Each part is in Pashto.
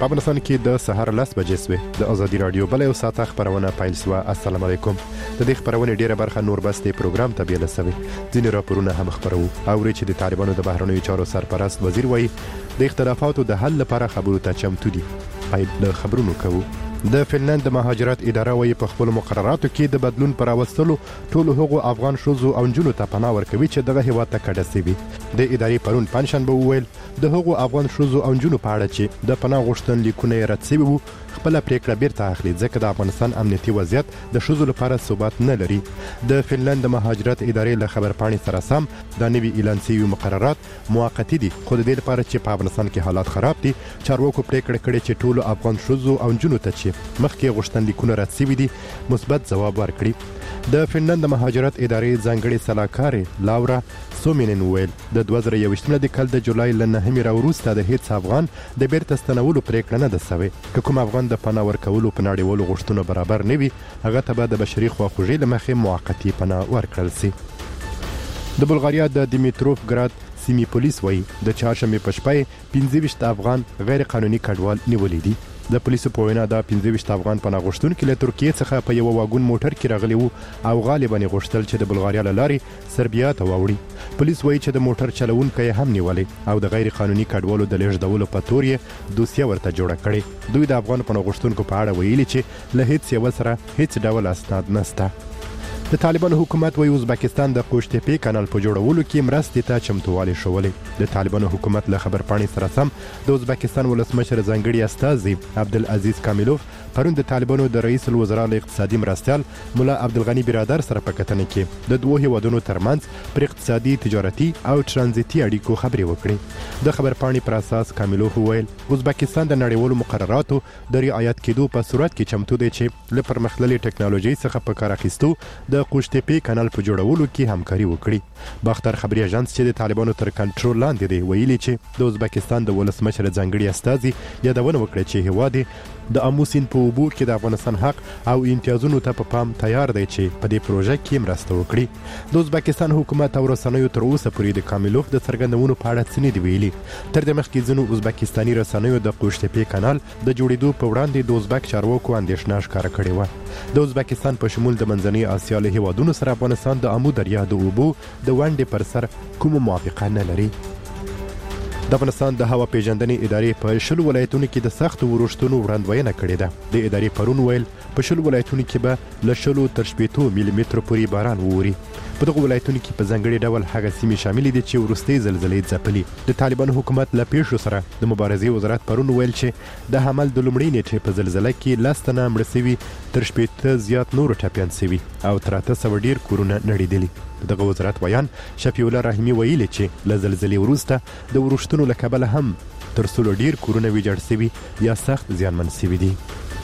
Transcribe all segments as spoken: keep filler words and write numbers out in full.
په افغانستان کې د سهار لس بجې سوې د ازادي رادیو بل یو ساعته خبرونه پیل سوه. السلام علیکم. د دې خبرونې ډیره برخه نور بس د پروګرام ته بیل سوي. ځینې راپورونه هم خبرو او چې د طالبانو د بهرنیو چارو سرپرست وزیر وایي د اختلافاتو د حل لپاره خبرو ته چمتو دي. پیل له خبرونو کوو. د فنلند د مهاجرت اداره وایي په خپل مقرراتو کې د بدلون پر راوستلو ټولو هغو افغان ښځو او نجونو ته پناه ورکوي چې دغه هیواد ته کډه سوي. د ادارې پرون پنجشنبه وویل د هغو افغان ښځو او نجونو په اړه چې د پناه غوښتنلیکونه یې رد سوي وو خپله پریکړه بیرته اخلي ځکه د افغانستان امنیتي وضعیت د ښځو لپاره ثبات نه لري. د فنلند د مهاجرت ادارې له خبرپاڼې سره سم دا نوي اعلان سوي مقررات موقتي دي خو د دې لپاره چې په افغانستان کې حالات خراب دي چارواکو پریکړه کړې چې ټولو افغان ښځو او نجونو ته چې مخکې غوښتنلیکونه رد سوي دي مثبت ځواب ورکړي. د فنلند د مهاجرت ادارې ځانګړې سلاکارې لاورا سومینن ویل د دوه زره یوویشتم د کال د جولای له نهمې راوروسته د هیڅ افغان د بیرته ستنولو پریکړه نه ده سوې. که کوم افغان د پناه ورکولو په نړیوالو غوښتنو برابر نه وي هغه ته به د بشري خواخوږۍ له مخې موقتي پناه ورکړل سي. د بلغاریا د دیمیتروف ګراد سیمې پولیس وایي د چهارشنبې په شپه یې پنځه ویشت افغان غیر قانوني کډوال نیولي دي. د پولیسو په وینا دا پنځه ویشت افغان پناه غوښتونکي له ترکیې څخه په یو واګون موټر کې راغلي وو او غالبا یې غوښتل چې د بلغاریا له لارې سربیا ته واوړي. پولیس وایي چې د موټر چلوونکی هم نیولی او د غیر قانوني کډوالو د لیږدولو په تور یې دوسیه ورته جوړه کړې. دوی د افغان پناه غوښتونکو په اړه ویلي چې له هیڅ یو سره هیڅ ډول اسناد نشته. د طالبانو حکومت وایي ازبکستان د قوشتېپې کانال په جوړولو کې مرستې ته چمتووالی ښولی. د طالبانو حکومت له خبرپاڼې سره سم د ازبکستان ولسمشر ځانګړي استازي عبدالعزیز کامیلوف پرون د طالبانو د رئیس الوزرا له اقتصادي مرستیال مولا عبدالغني برادر سره په کتنه کې د دوه هیوادونو ترمنځ پر اقتصادي تجارتي او ترانزیتي اړیکو خبرې وکړي. د خبرپاڼې پر اساس کامیلوف وویل ازبکستان د نړیوالو مقرراتو د رعایت کېدو په صورت کې چمتو دی چې له پرمختللې ټکنالوژۍ څخه په کار اخیستو د قوشتېپې کانال په جوړولو کې همکاري وکړي. باختر خبري اژانس چې د طالبانو تر کنټرول لاندې دی ویلي چې د ازبکستان د ولسمشر ځانګړي استازي یادونه وکړه چې هیواد د آمو سیند په اوبو کې د افغانستان حق او امتیازونو ته په پام تیار دی چې په دې پروژه کې مرسته وکړي. د ازبکستان حکومت او رسنیو تر اوسه پورې د کامیلوف د څرګندونو په اړه څه نه دي ویلي. تر دې مخکې ځینو ازبکستاني رسنیو د قوشتېپې کانال د جوړېدو په وړاندې د ازبک چارواکو اندېښنه ښکاره کړې وه. د ازبکستان په شمول د منځنۍ اسیا له هیوادونو سره افغانستان د آمو دریا د اوبو د ونډې پر سر کومه موافقه نه لري. د افغانستان د هوا پیژندنې ادارې په شلو ولایتونو کې د سختو ورښتونو وړاندوینه کړې ده. د ادارې پرون ویل په شلو ولایتونو کې به له شلو تر شپېتو ملي مترو پورې باران ووري. په دغو ولایتونو کې په ځانګړي ډول هغه سیمې شاملې دي چې وروستۍ زلزلې ځپلي. د طالبانو حکومت له پیښو سره د مبارزې وزارت پرون ویل چې د حمل د لومړۍ نیټې په زلزله کې لس تنه مړه سوي تر شپېته زیات نورو ټپیان سوي او تر اته سوه ډیر کورونه نړېدلي. دغه وزارت ویان شفیع الله رحیمي ویلي چې له زلزلې وروسته د ورښتونو له کبله هم تر سلو ډیر کورونه ویجاړ سوي یا سخت زیانمن سوي دي.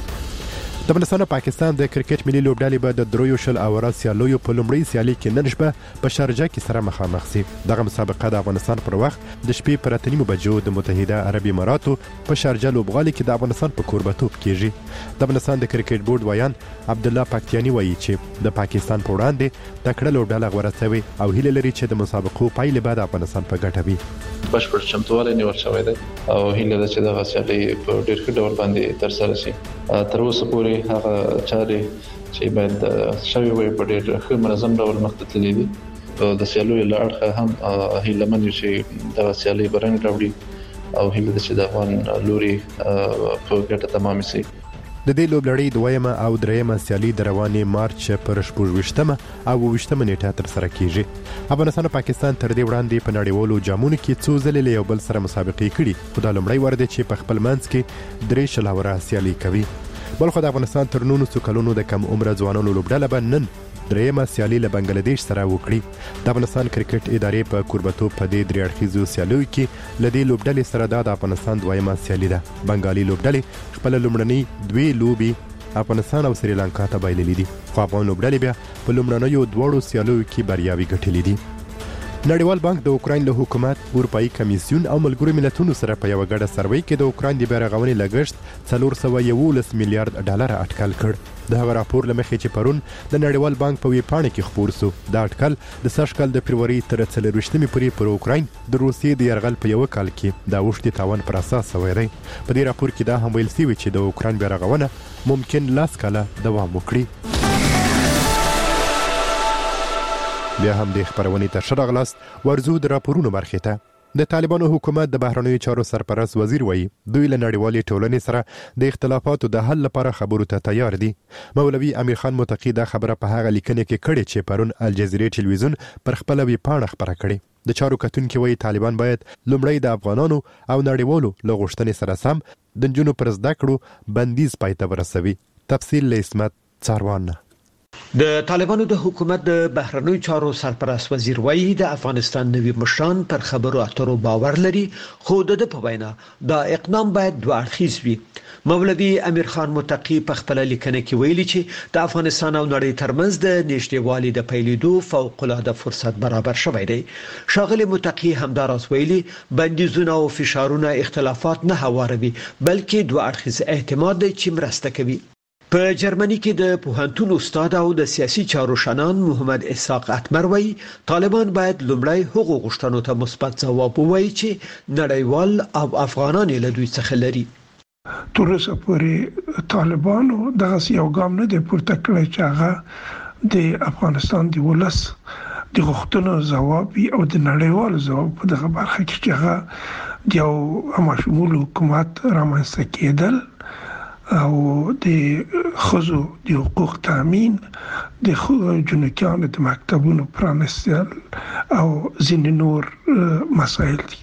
د افغانستان او پاکستان د کرکټ ملي لوبډلې به د دریو شل اوره سیالیو په لومړۍ سیالي کې نن شپه په شارجه کې سره مخامخ سي. دغه مسابقه د افغانستان پر وخت د شپې پر اته نیمو بجو د متحده عرب اماراتو په شارجه لوبغالي کې د افغانستان په کوربتوب کیږي. د افغانستان د کرکټ بورډ ویان عبدالله پاکتیانی وایي چې د پاکستان په وړاندې تکړه لوبډله غوره شوې او هیله لري چې د مسابقو پایلې به د افغانستان په ګټه وي. بشپړ چمتووالی نیول شوی دی او هیله ده چې دغه سیالي په ډېر ښه ډول باندې ترسره شي. تر اوسه پورې هغه چارې چې باید شوې وي په ډېر ښه منظم ډول مخته تللي دي. د سیالیو له اړخه هم هیلهمن یو چې دغه سیالي به رنګ راوړي او هیله ده چې د افغان لوري په ګټه تمام شي. د دې لوبلړۍ دویمه او دریمه سیالي د روانې مارچ پر شپږویشتمه او اوویشتمه نیټه ترسره کیږي. افغانستان او پاکستان تر دې وړاندې په نړیوالو جامونو کې څو ځلې له یو بل سره مسابقې کړي خو دا لومړی وار دی چې په خپل منځ کې درې شل اوره سیالي کوي. بلخو د افغانستان تر نولسو کلونو د کم عمره ځوانانو لوبډله به نن دریمه سیالي له بنګلاديش سره وکړي. د افغانستان کرکټ ادارې په کوربتوب په دې درې اړخیزو سیالیو کې له دې لوبډلې سره دا د افغانستان دویمه سیالي ده. بنګالي لوبډلې خپل لومړنۍ دوی لوبي افغانستان او سریلانکا ته بایللې دي خو افغان لوبډلې بیا په لومړنیو دواړو سیالیو کې بریاوي ګټلې دي. نړیوال بانک د اوکراین له حکومت، اروپایي کمیسیون او ملګرو ملتونو سره په یوه ګډه سروې کې د اوکراین د بیارغونې لګښت څلور سوه یولس میلیارډ ډالر اټکل کړ. د هغه راپور لمخې چې پرون د نړیوال بانک په وی پاڼه کې خبر سو دا اټکل د سږ کال د فروری تر څلرویشتمې پورې پر اوکراین د روسیې د یرغل په یو کال کې دا وشتي تاوان پر اساس شوی دی. په دې راپور کې دا هم ویل شوی چې د اوکراین بیرغونه ممکن لاس کاله دوام وکړي. بیا هم د خبرونې ته شرغلاست ورزو د راپورونو برخې ته. د طالبانو حکومت د بهرنیو چارو سرپرست وزیر وایي دوی له نړیوالې ټولنې سره د اختلافاتو د حل لپاره خبرو ته تیار دي. مولوي امیر خان متقی دا خبره په هغه لیکنه کې کړې چې پرون الجزیره ټلویزیون پر خپل وی پاڼه خبره کړې. د چارو کتونکو وایي طالبان باید لومړی د افغانانو او نړیوالو له غوښتنې سره سم د نجونو پر زده کړو بندیز پای ته ورسوي. تفصیل له اسمت څاروان. د طالبانو د حکومت د بهرنیو چارو سرپرست وزیر وایي د افغانستان نوي مشران پر خبرو اترو باور لري خو د په وینا دا اقدام باید دوه اړخیز وي. مولوي امیر خان متقی په خپل لیکنه کې ویلي چې د افغانستان او نړۍ ترمنځ د نږدېوالي د پیلېدو فوق العاده فرصت برابر شوی دی. شاغلي متقی همداراز ویلي بندیزونه او فشارونه اختلافات نه هواروي بلکې دوه اړخیز اعتماد دی چې مرسته کوي. په جرمني کې د پوهنتون استاد او د سیاسي چارو شنان محمد اسحاق اتمر وایي طالبان باید لومړی هغو غوښتنو ته مثبت ځواب ووایي چې نړیوال او افغانان له دوی څخه لري. تر اوسه پورې طالبانو دغه یو ګام نه دی پورته کړی چې هغه د افغانستان د ولس د غوښتنو ځواب او د نړیوال ځواب په دغه برخه کې چې هغه د یو همشمول حکومت رامنځته کېدل او د خزو د حقوق تامین د جنکیانو د مکتبونو پرانستل او ځینې نور مسایل دي.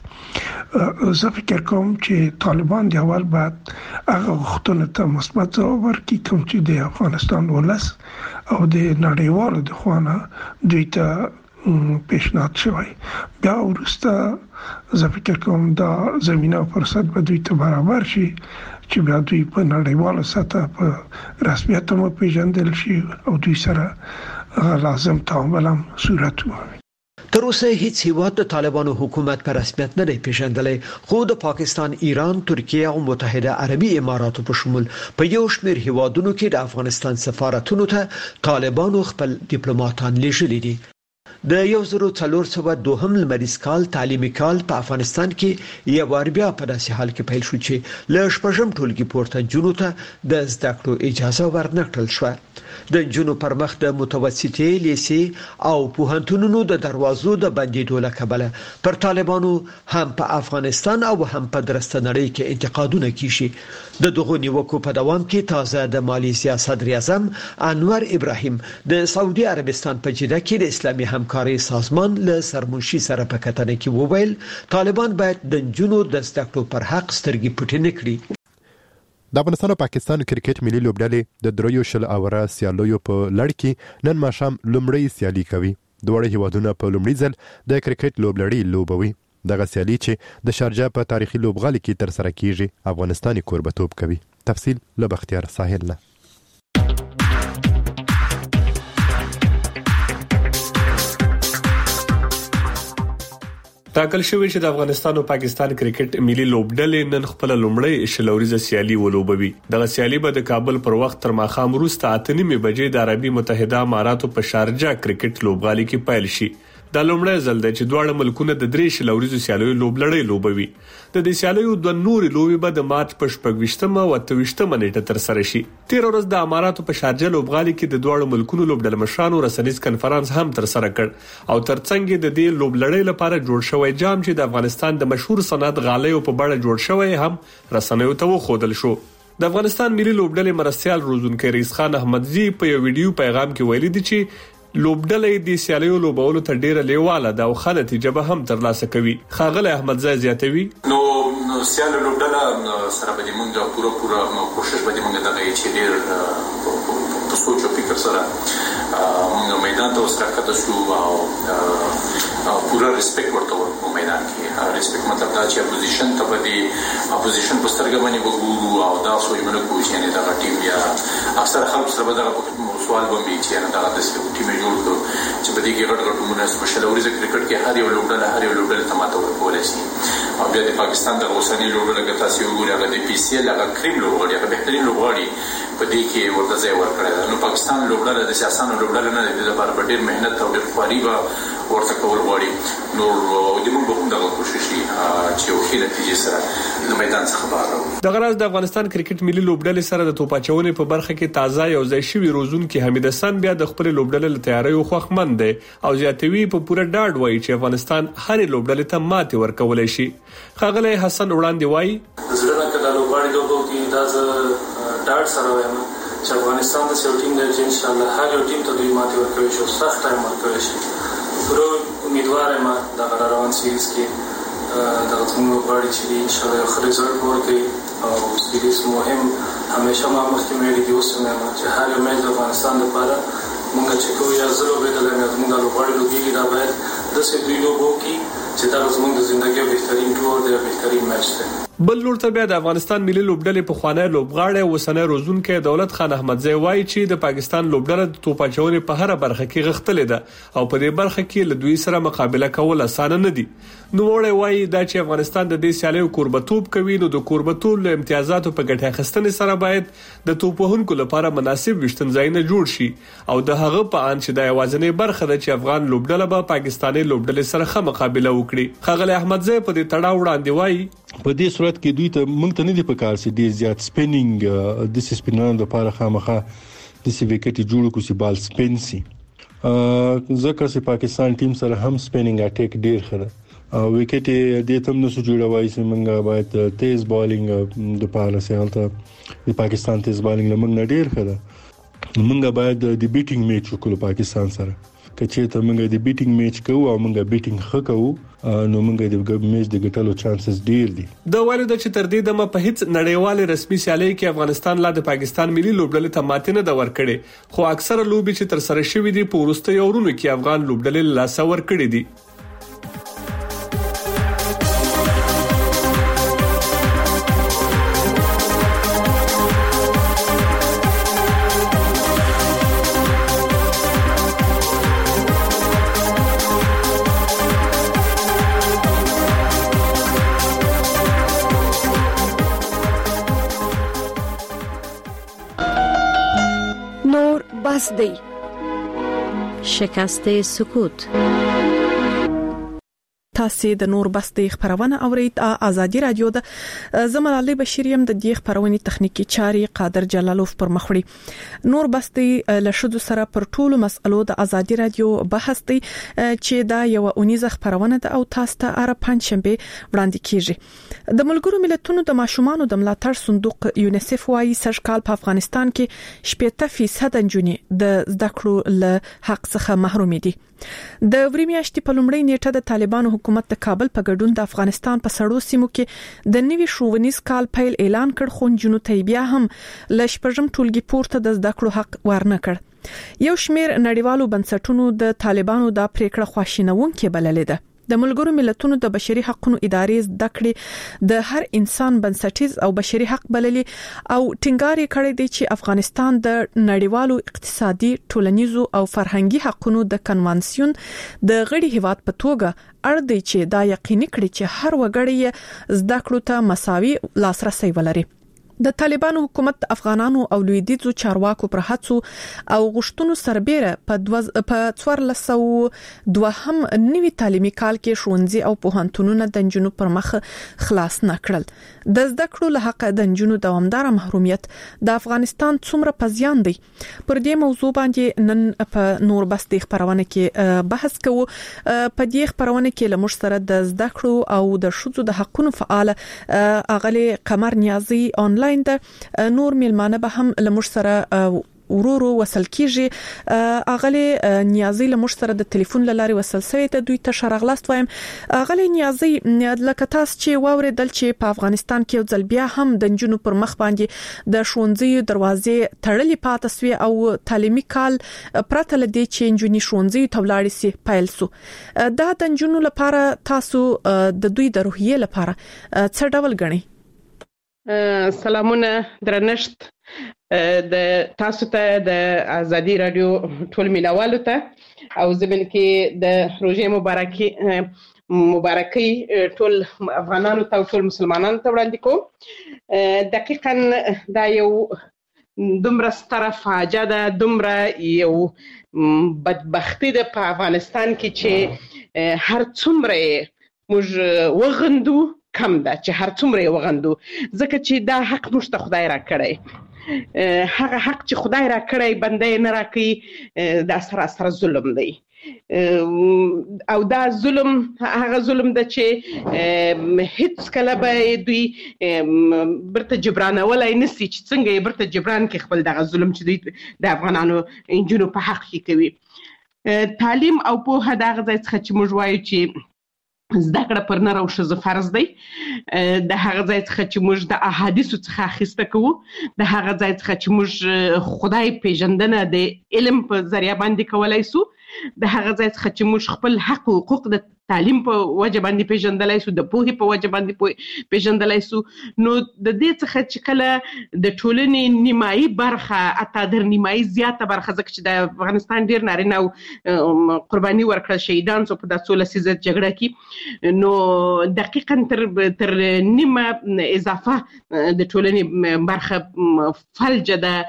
زه فکر کوم چې طالبان د اول بعد هغه غوښتنو ته مثبت ځواب ورکړي کوم چې د افغانستان ولس او د نړیوالو د خوانه دوی ته پیشنهاد شوی. بیا وروسته زه فکر کوم دا زمینه او فرصت به دوی ته برابر شي چې بیا دوی په نړیواله سطح په رسمیت هم پیژندل شي او دوی سره لازم تعامل هم صورت ومومي. تر اوسه هیڅ هیواد د طالبانو حکومت په رسمیت نه دی پیژندلی خو د پاکستان، ایران، ترکیه او متحده عربي اماراتو په شمول په یو شمېر هیوادونو کې د افغانستان سفارتونو ته طالبانو خپل ډیپلوماټان لیږلي دي. د یو زرو څلور سوه دوهم لمریز کال تعلیمي کال په افغانستان کې یو وار بیا په داسې حال کې پیل شو چې له شپږم ټولګي پورته جنونو ته د زده کړو اجازه ورنکړل شوه. د جنونو پر مخ د متوسطې لیسې او پوهنتونونو د دروازو د بندیدو له کبله پر طالبانو هم په افغانستان او هم په درسته نړۍ کې انتقادونه کیږي. د دغو نیوکو په دوام کې تازه د مالیزیا صدر اعظم انور ابراهیم د سعودي عربستان په جده کې د اسلامي همکاري سازمان له سرمنشي سره په کتنه کې وویل طالبان باید د جنونو د زده کړو پر حق سترګې پټې نه کړي. د افغانستان او پاکستان کرکټ ملي لوبډلې د دریو شل اوره سیالیو په لړ کې نن ماښام لومړی سیالي کوي. دواړه هیوادونه په لومړي ځل د کرکټ لوبلړۍ لوبوي. دغه سیالي چې د شارجه په تاریخي لوبغالي کې تر سره کیږي افغانستان کوربتوب کوي. تفصیل له بختیار ساحل نه. ټاکل شوی چې د افغانستان او پاکستان کرکټ ملي لوبډلې نن خپل لومړی شلوريزه سیالي ولوبوي. دغه سیالي به د کابل پر وخت تر ماښام وروسته اته نیمې بجې د عربي متحده اماراتو په شارجه کرکټ لوبغالي کې پیل شي. دا لومړی ځل دی چې دواړه ملکونه د درې شلوريزو سیالیو لوبلړۍ لوبوي. د دې سیالیو د نوري لوبي به د مارچ په شپږویشتمه او اتهویشتمه نیټه تر سره شي. تیر ورځ د اماراتو په شارجه لوبغالي کې د دواړو ملکونو لوبډل مشرانو رسنیز کنفرانس هم تر سره کړ او ترڅنګ د دې لوبلړۍ لپاره جوړ شوی جام چې د افغانستان د مشهور صنعت غالیو په بڼه جوړ شوی هم رسنیو ته وښودل شو. د افغانستان ملي لوبډلې مرستيال روزونکي رئیس خان احمدزي په یو ویډیو پیغام کې ویلي دي چې لوبډلې د سیالیو لوبولو ته ډیره لیواله ده او ښه نتیجه به هم ترلاسه کوي. ښاغلی احمدزی زیاتوي نو سیالیو لوبډله سره به موږ پوره پوره کوشش به موږ دغه چې ډیر په سوچ او فکر سره موږ میدان ته وسره کته شو او پوره ریسپیکټ ورته ورکو. میدان کې ریسپیکټ مطلب دا چې اپوزیشن ته به دی اپوزیشن په سترګه باندې وګورو او دا سوچ موږ کوو چې دا ټیم یا اکثر خلک سره به دا سوال باندې چې دا د ټیم جوړ کړو چې په دې کې غټ غټ مونږه سپیشل اوريزه کرکټ کې هر یو لوبډله هر یو لوبډله ته ماته ورکول شي. او بیا د پاکستان د اوسنۍ لوبډله کې تاسو وګورئ هغه د پی سی ال هغه کریم لوبغاړي هغه بهترین لوبغاړي په دې کې ورته ځای ورکړی. نو پاکستان لوبډله د سیاسانو لوبډله نه ده، د لپاره ډېر مهنت او ډېر خواري به ورته کول غواړي. نو د موږ به هم دغه کوشش چې یو ښه نتیجې سره د میدان څخه بهر راوړو. دغه راز د افغانستان کرکټ ملي لوبډلې سره د توپاچونې په برخه کې تازه یو ځای شوی روزونکي حمید حسن بیا د خپل لوبډلې له تیاریو خوښمند دی او زیاتوي په پوره ډاډ وایي چې افغانستان هر لوبډلې ته ماتې ورکولای شي. ښاغلی حسن وړاندې وایي زړه نه کله لوبغاړي دوه کې دا ز ډاډ سره وایم چې افغانستان د یو ټیم دی چې ان شاء الله هر یو ټیم ته دوی ماتې ورکوي شي، سخت ټایم ورکوي شي. پرو امیدوار یم د روان سیریز کې د غوښتنو لوبغاړي چې ان شاء الله یو ښه رزلټ ورکړي او سیریز مهم همیشه ما مخکې ویلي دي اوس هم چې هر یو میچ د افغانستان لپاره موږ چې کوو یا زه لوبېدلی یم یا زموږ دا لوبغاړي لوبېږي دا باید داسې دوی لوبه وکړي چې دا زموږ د ژوندۍ بهترین ټور دی، بهترین میچ دی. بل لور ته بیا د افغانستان ملي لوبډلې په خوانی لوبغاړی اوسنی روزونکي دولت خان احمدزی وایي چې د پاکستان لوبډله د توپاچونې په هر برخه کې غښتلې ده او په دې برخه کې له دوی سره مقابله کول اسانه نه دي. نو وړي وایي دا چې افغانستان د دې سیالیو کوربتوب کوي نو د کوربتوب له امتیازاتو په ګټه اخیستنې سره باید د توپوهونکو لپاره مناسب وشتنځایونه جوړ شي او د هغه په ان چې د یوازینۍ برخه ده چې افغان لوبډله به پاکستاني لوبډلې سره ښه مقابله وکړي. ښاغلی احمدزی په دې تړاو وړاندې وایي په دې صورت کې دوی ته موږ ته نه دي پکار سي ډیر زیات سپینینګ د سپینانو لپاره خامخا د سی وکټ جوړ کو سي بال سپینسي ځکه چې پاکستان ټیم سره هم سپینینګ اٹیک ډیر خره وکټ دې تم نو جوړوي چې موږ باید تیز بالینګ د پاله سره د پاکستان تیز بالینګ لمنګ نه ډیر خره موږ باید د بیټینګ میچ وکړو پاکستان سره کچې ته موږ د بیټینګ میچ کوو او موږ بیټینګ خکو نو موږ د میچ د ګټلو چانسز ډیر دي. د وارد چې تر دې دمه په هیڅ نړیوال رسمي سیالي کې افغانستان لا د پاکستان ملي لوبډلې ته ماتې نه دا ورکړي، خو اکثره لوبي چې تر سره شوې دي په وروستي اورونو کې افغان لوبډلې لاس ور کړې دي. بس دی شکست سکوت. تاسو د نور بس د خبرونه اورید ازادي رادیو د زملالي بشریم د دې خبرونه تخنیکی چاري قادر جلالوف پر مخړي. نور بس د لشدو سره پر ټولو مسلو د ازادي رادیو بحث دی چې دا یو اونیزه خبرونه د او تاسو ته اره پنځشنبه وړاندې کیږي. د ملګرو ملتونو د ماشومان د ملاتړ صندوق یونیسف وايي سږ کال په افغانستان کې شپږ فیصد نجونې د زده کړو له حق څخه محروم دي. د وریمیاشتې په لومړۍ نیټه د طالبانو حکومت د کابل په ګډون د افغانستان په سړو سیمو کې د نوي ښوونیز کال پیل اعلان کړ، خو جنو ته بیا هم ل شپږم ټولګي پورته د زده کړو حق ورنه کړ. یو شمیر نړیوالو بنسټونو د طالبانو د پریکړه خواشینونکې بللې ده. د ملګرو ملتونو د بشري حقوقو ادارې زده کړې د هر انسان بنسټیز او بشري حق بللي او ټینګار کړی دی چې افغانستان د نړیوالو اقتصادي، ټولنیزو او فرهنګي حقوقو د کنوانسیون د غړي هیواد په توګه اړ دی چې دا یقیني کړي چې هر وګړی زده کړو ته مساوي لاسرسي ولري. د طالبانو حکومت افغانانو او لویدیځو چارواکو پر هڅو او غشتونو سربېره په په څوارلس سوه دوهم نوي تعلیمي کال کې ښوونځي او پوهنتونونه د نجونو پر مخ خلاص نه کړل. د زده کړو له حق د نجونو دوامدار محرومیت د افغانستان څومره پزیان دی. پر دې موضوع باندې نن په نور بس د خبرونه کې بحث کوو. په دې خبرونه کې لمر سره د زده کړو او د شذو د حقونو فعال اغلی قمر نیازي آنلاین د نور ملمانه به هم لمر سره ورورو وصل کیږي. اغلی نیازي لمر سره د ټلیفون لاري وصل سوی ته دوی ته شرغلاست وایم. اغلی نیازي لکه تاسو چې واوریدل چې په افغانستان کې یو ځل بیا هم د جنونو پر مخ باندې د ښوونځي دروازې تړلې پاتې سوی او تعلیمي کال پرته لدی چې جنونی ښوونځي ته ولاړ سي پیل سو. دا د جنونو لپاره تاسو د دوی د روحیه لپاره څه ډول غنئ؟ سلامونه درنښت د تاسو ته د ازادي رادیو ټول مینوالو ته او زمين کې د روزي مبارکي مبارکي ټول افغانانو ته ټول مسلمانانو ته وړاندې کوم. دقیقاً دا یو دومره ستره فاجعه ده، دومره یو بدبختی ده په افغانستان کې چې هر څومره موږ وغندو کم ده، چې هر څومره وغندو، ځکه چې دا حق موږ ته خدای را کړی، هغه حق چې خدای را کړی بنده نه راکړي، دا سراسر ظلم دی. او دا ظلم هغه ظلم ده چې هیڅ کله به دوی برته جبرانولای نسی، چې څنګه یې برته جبران کې خپل دغه ظلم چې دوی د افغانانو انجونو په حق کې کوي. تعلیم او پوهه دغه ځای څخه چې موږ وایو چې زده کړه پر نر او ښځه فرض دی، د هغه ځای څخه چې موږ د احادیثو څخه اخیسته کوو، د هغه ځای څخه چې موږ خدای پیژندنه د علم په ذریعه باندې کولای سو، د هغه ځای څخه چې موږ خپل حق او حقوق د تعلیم په وجه باندې پیژندلای سو، د پوهې په وجه باندې پیژندلای سو. نو د دې څخه چې کله د ټولنې نیمایي برخه اته در نیمایي زیاته برخه، ځکه چې د افغانستان ډیر نارینه او قرباني ورکړل شهیدان سو په داسې لسیزه جګړه کې، نو دقیقاً تر تر نیمه اضافه د ټولنې برخه فلج ده،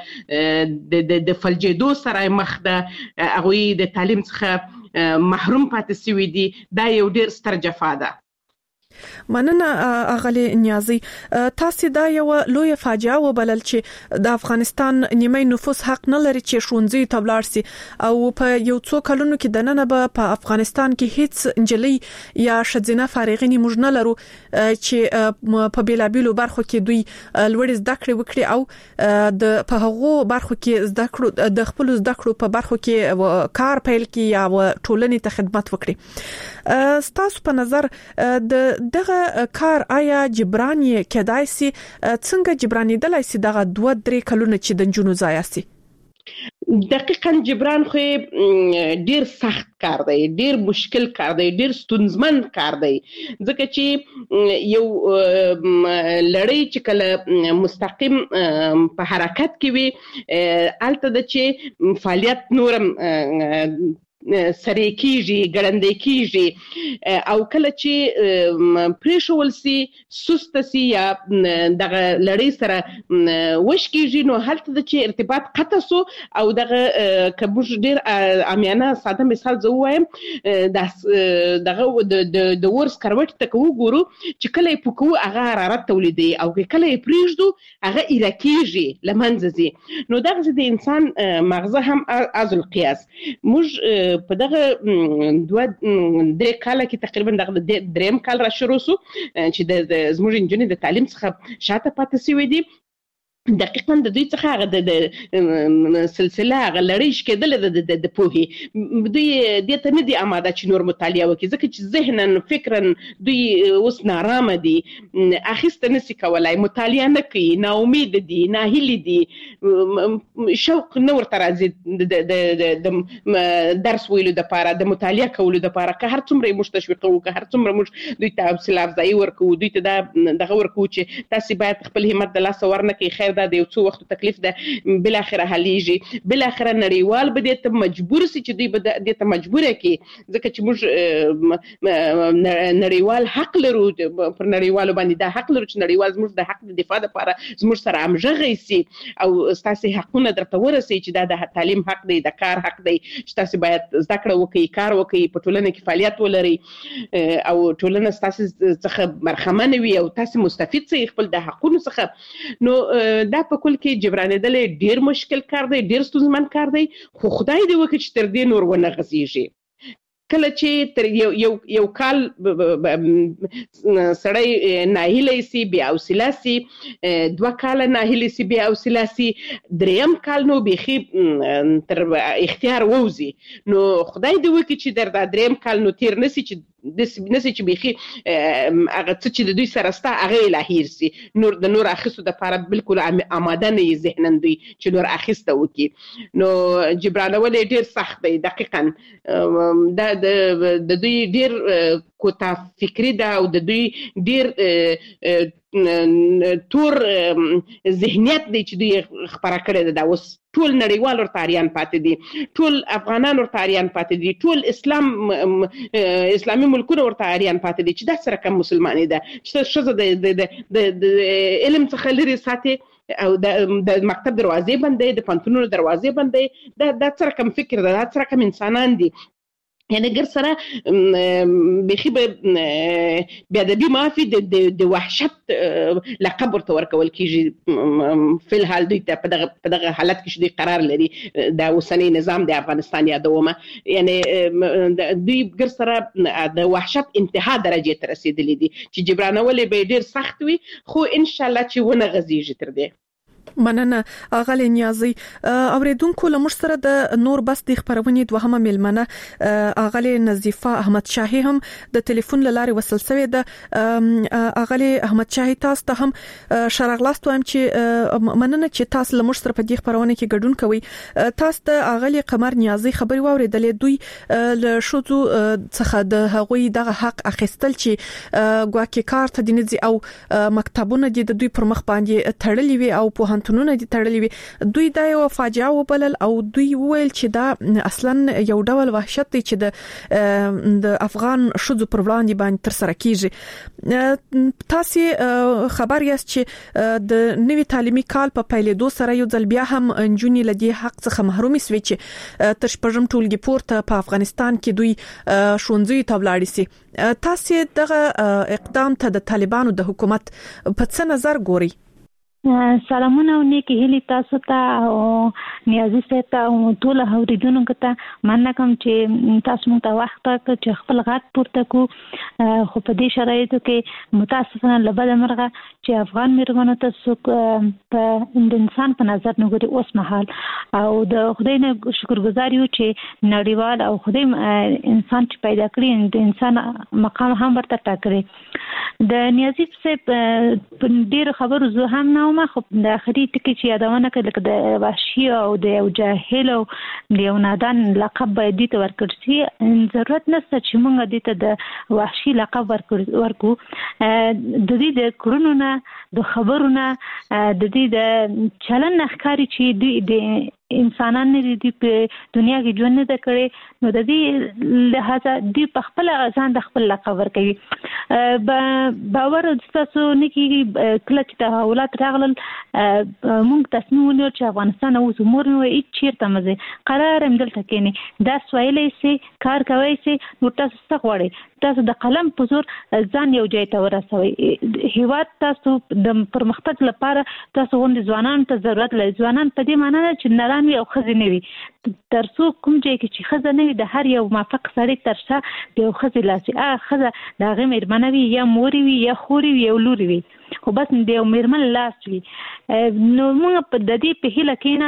د فلجېدو سره مخ ده، هغوی د تعلیم څخه محروم پاتې سوي دي. دا یو ډیر ستر جفا ده. مننه اغلی نیازی، تاسو دا یو لوی فاجعه وبلل چې د افغانستان نیمه نفوس حق نه لري چې ښوونځي ته ولاړ سي، او په یو څو کلونو کې د نن به په افغانستان کې هیڅ انجلۍ یا ښځینه فارغینې موږ نه لرو چې په بیلابیلو برخو کې دوی لوړ زده کړې وکړي او د په هغو برخو کې زده کړو د خپل زده کړو په برخو کې کار پیل کړي یا ټولنې ته خدمت وکړي. ستاسو په نظر د دغه کار آیا جبران یې کېدای سي؟ څنګه جبران دلای سي دغه دوه درې کلونه چې د جنونو ځای سي؟ دقیقاً جبران خو ډیر سخت کار دی، ډیر مشکل کار دی، ډیر ستونزمن کار دی، ځکه چې یو لړۍ چې کله مستقیم په حرکت کې وي الته د چې فعالیت نورم سری کیږي، ګړندې کیږي، او کله چې پریښول سي سست سي یا دغه لړۍ سره وش کیږي، نو هلته د چې ارتباط قطع سو او دغه کبوش ډیر امیانه ساده مثال زه وایم، دغه د ورس کروټ ته وګورو چې کله یې پکو هغه حرارت تولیدي او کله یې پریږدو هغه ایرکیږي لمنځه ځي. نو دغه د انسان مغزه هم از القياس. موږ په دغه دوه درې کاله کې تقریبا دغه دریم کال را شروع سو چې د زموږ انجونې د تعلیم څخه شاته پاتې سوي دي. دقیقاً د دوی څخه هغه د سلسله هغه لړۍ شکېدله د پوهې، دوی دې ته نه دي آماده چې نور مطالعه وکړي، ځکه چې ذهنا فکرا دوی اوس نارامه دي، اخیسته نسي کولای، مطالعه نه کوي، ناامید دي، ناهیلي دي، شوق نه ورته راځي د درس ویلو دپاره، د مطالعه کولو دپاره. که هر څومره یې موږ تشویقوو، که هر څومره موږ دوی ته حوصله افزایي ورکوو، دوی ته دا دغه ورکوو چې تاسې باید خپل همت د لاسه ورنکړئ، خیر دا د یو څو وخت تکلیف ده، بل اخره حلیږي، بل اخره نړیوال به دې ته مجبور سي چې دوی به دې ته مجبور کړي، ځکه چې موږ نړیوال حق لرو، پر نړیوالو باندې دا حق لرو چې نړیوال زموږ د حق د دفاع لپاره زموږ سره همغږی سي او ستاسو حقونه درته ورسي، چې دا د تعلیم حق دی، د کار حق دی، چې تاسو باید زده کړه وکړئ، کار وکړئ، په ټولنه کې فعالیت ولرئ او ټولنه ستاسو څخه برخمنه وي او تاسو مستفید سئ خپل د حقونو څخه. نو دا په کل کې جبرانېدل ډیر مشکل کار دی، ډیر ستونزمن کار دی، خو خدای دې وکړي چې تر دې نور ونه غځېږي. کله چې تر یو یو یو کال سړی ناهیلی سي، بې حوصله سي، دوه کاله ناهیلی سي، بې حوصله سي، دریم کال نو بیخي تر اختیار ووځي. نو خدای دې وکړي چې در دا دریم کال نو تیر نسي چې نسي چې بیخي هغه څه چې د دوی سره ستا هغه یې لا هیر سي، نور د نور اخیستو دپاره بالکل آماده نه یې ذهنا دوی چې نور اخیسته وکړي. نو جبرانول یې ډېر سخت دی. دقیقا دا د دوی ډېر کوتا فکری ده او د دوی ډېر تور ذهنیت دی چې دوی خبره کړې ده. اوس ټول نړیوال ورته اریان پاتې دي، ټول افغانان ورته اریان پاتې دي، ټول اسلام اسلامي ملکونه ورته اریان پاتې دي چې دا سره کوم مسلمانې ده چې ښځه د علم څخه لري ساتي او د مکتب دروازې بندې، د پانتونونو دروازې بندې. دا د سره کوم فکر ده، دا سره کوم انسانان دي. یعنی ګر سره بخي بیا د دې معافي د وحشت لقب ورته ورکول کیږي. په الحال دوی ته په دغه په دغه حالت کې شدي قرار لري د اوسنۍ نظام د افغانستان یادومه. یعنی دوی ګر سره د وحشت انتها درجه ته رسیدلې دي چې جبرانول به ډیر سخت وي، خو ان شاء الله چې ونه غزيږي تر دې. مننه اغلی نیازي. اوریدونکو لمر سره د نور بس د خبرونې دوهمه ملمنه اغلی نظیفه احمد شاهي هم د ټلیفون لارې وصل شوی ده. اغلی احمد شاهي تاسو ته هم شرغلاست وایم چې مننه چې تاسو لمر سره په دې خبرونه کې ګډون کوي. تاسو ته اغلی قمر نیازي خبري واوریدلې، دوی له شوزو څخه د هغوی دغه حق اخیستل چې ګواکې کار ته دینځي او مکتبونه د دوی پر مخ باندې تړلې وي او په تونونه دي تړلې وي. دوی دا یو فاجعه وبلل او دوی وویل چې دا اصلا یو ډول وحشت دی چې د د افغان شذو پر وړاندې باندې تر سره کیږي. تاسو خبر یاست چې د نوي تعلیمي کال په پیلېدو سره یو ځل بیا هم انجونی لدی حق څخه محرومي سوي چې تر شپږم ټولګي پورته په افغانستان کې دوی شونځي تبلاړي سي. تاسو دغه اقدام ته د طالبانو د حکومت په څه نظر ګوري؟ سلامونه او نیکی هیلی تاسو ته او نیازي سره او ټول اوریدونکو ته مننه کوم چې تاسو مونږ ته وخت راکړ چې خپل غږ پورته کو. خو په دې شرایطو کې متاسفانه لبد مرغه چې افغان میرمنو ته څوک په د انسان په نظر نه ګوري اوس مهال، او د خدای نه شکرګزار یو چې نړیوال او خدای انسان چې پیدا کړی د انسان مقام هم ورته ټاکلي. د نیازي په ډیرو خبرو زه هم نه ما خو د اخري ټکی چې یادونه کړل د وحشي او د یو جاهل او د یو نادان لقب باید دې ته ورکړل شي. ضرورت نشته چې موږ دې ته د وحشي لقب ورکړو. د دې د کړنو نه، د خبرو نه، د دې د چلن نخکاری چې دوی د انسانان نه دي په دنیا کې ژوند نه کړي، نو د دې لہذا دوی په خپل ځان د خپل لقب ورکوي. باور تاسو نه کیږي کله چې تحولات راغلل موږ تصمیم ونیو چې افغانستان اوس عمر نو هیڅ چیرته مزه قرار هم دلته کېنی دا سویلې سي کار کوي سي نو تاسو څه غواړئ؟ تاسو د قلم په زور ځان یو ځای ته ورسوي. هیواد تاسو د پرمختګ لپاره تاسو غوندي ځوانان ته ضرورت لري. ځوانان په دې معنی نه چې ناران وي او خزه نه وي، ترڅو کوم ځای کې چې خزه نه وي د هر یو موافق سړی ترشا د یو خزه لاسي ا خزه د غیر مرمنوي یا موري وي یا خوري وي یا لوري وي، خو بس د یو مرمن لاس وي. نو موږ په د دې په هیله کې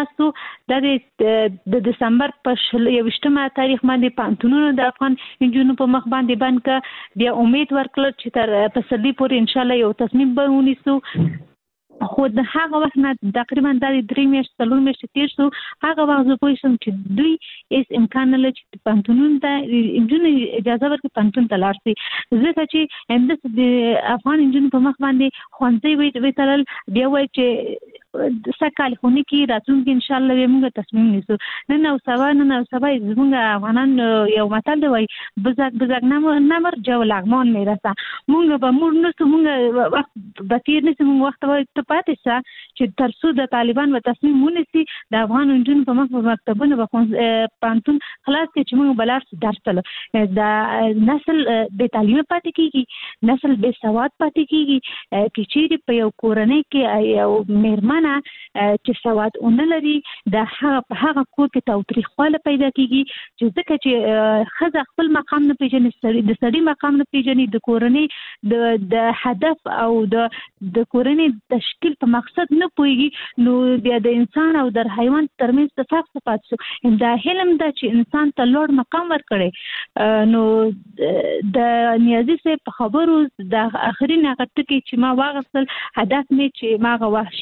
ناستو د دسمبر په یوشتمه تاریخ باندې پانتونونو د افغان انجونو په مخ باندې باندې بیا امید ورکړل چې تر پسرلي پورې ان شاء الله یو تصمیم به ونیسو. خو د هغه وخت نه تقریبا د درې میاشتې څلور میاشتې تیر شو. هغه وخت زه پوه شوم چې دوی هیڅ امکان نه لري چې پانتونون ته انجونو اجازه ورکړي پانتون ته لاړ شي، ځکه چې همداسې د افغان انجونو په مخ باندې ښوونځی وتړل. بیا وایي چې سکهال خونی کې راتلونکي ان شاء الله به موږ تصمیم نیسو. نن او سبا نن او سبا زموږ افغانان یو متل دی وایي بزاک بزاک نمر جو لغمان میرسه. موږ به موږ نسو موږ وخت به تیر نسو موږ وخت وایي ته پاتې شه چې تر څو د طالبان به تصمیم ونیسي د افغان انجونو په مخ په مکتبونه به پانتون خلاص کړي چې موږ به لاړ شو درس ته. د نسل بې تعلیمه پاتې کېږي، نسل بې سواد پاتې کېږي. که چیرې په یو کورنۍ کې یو میرمن چې سواد ونه لري د هغه په هغه کور کې تاوتریخواله پیدا کیږي چې ځکه چې ښځه خپل مقام نه پیژني، د سړي مقام نه پیژني، د کورنۍ د د هدف او د د کورنۍ تشکیل په مقصد نه پوهیږي، نو بیا د انسان او د حیوان ترمنځ تفاوت پاتې شو. دا علم دا چې انسان ته لوړ مقام ورکړي. نو د نیازي صاحب په خبرو د اخرین هغه ټکي چې ما واغستل هدف مې چې ما وحشي کسان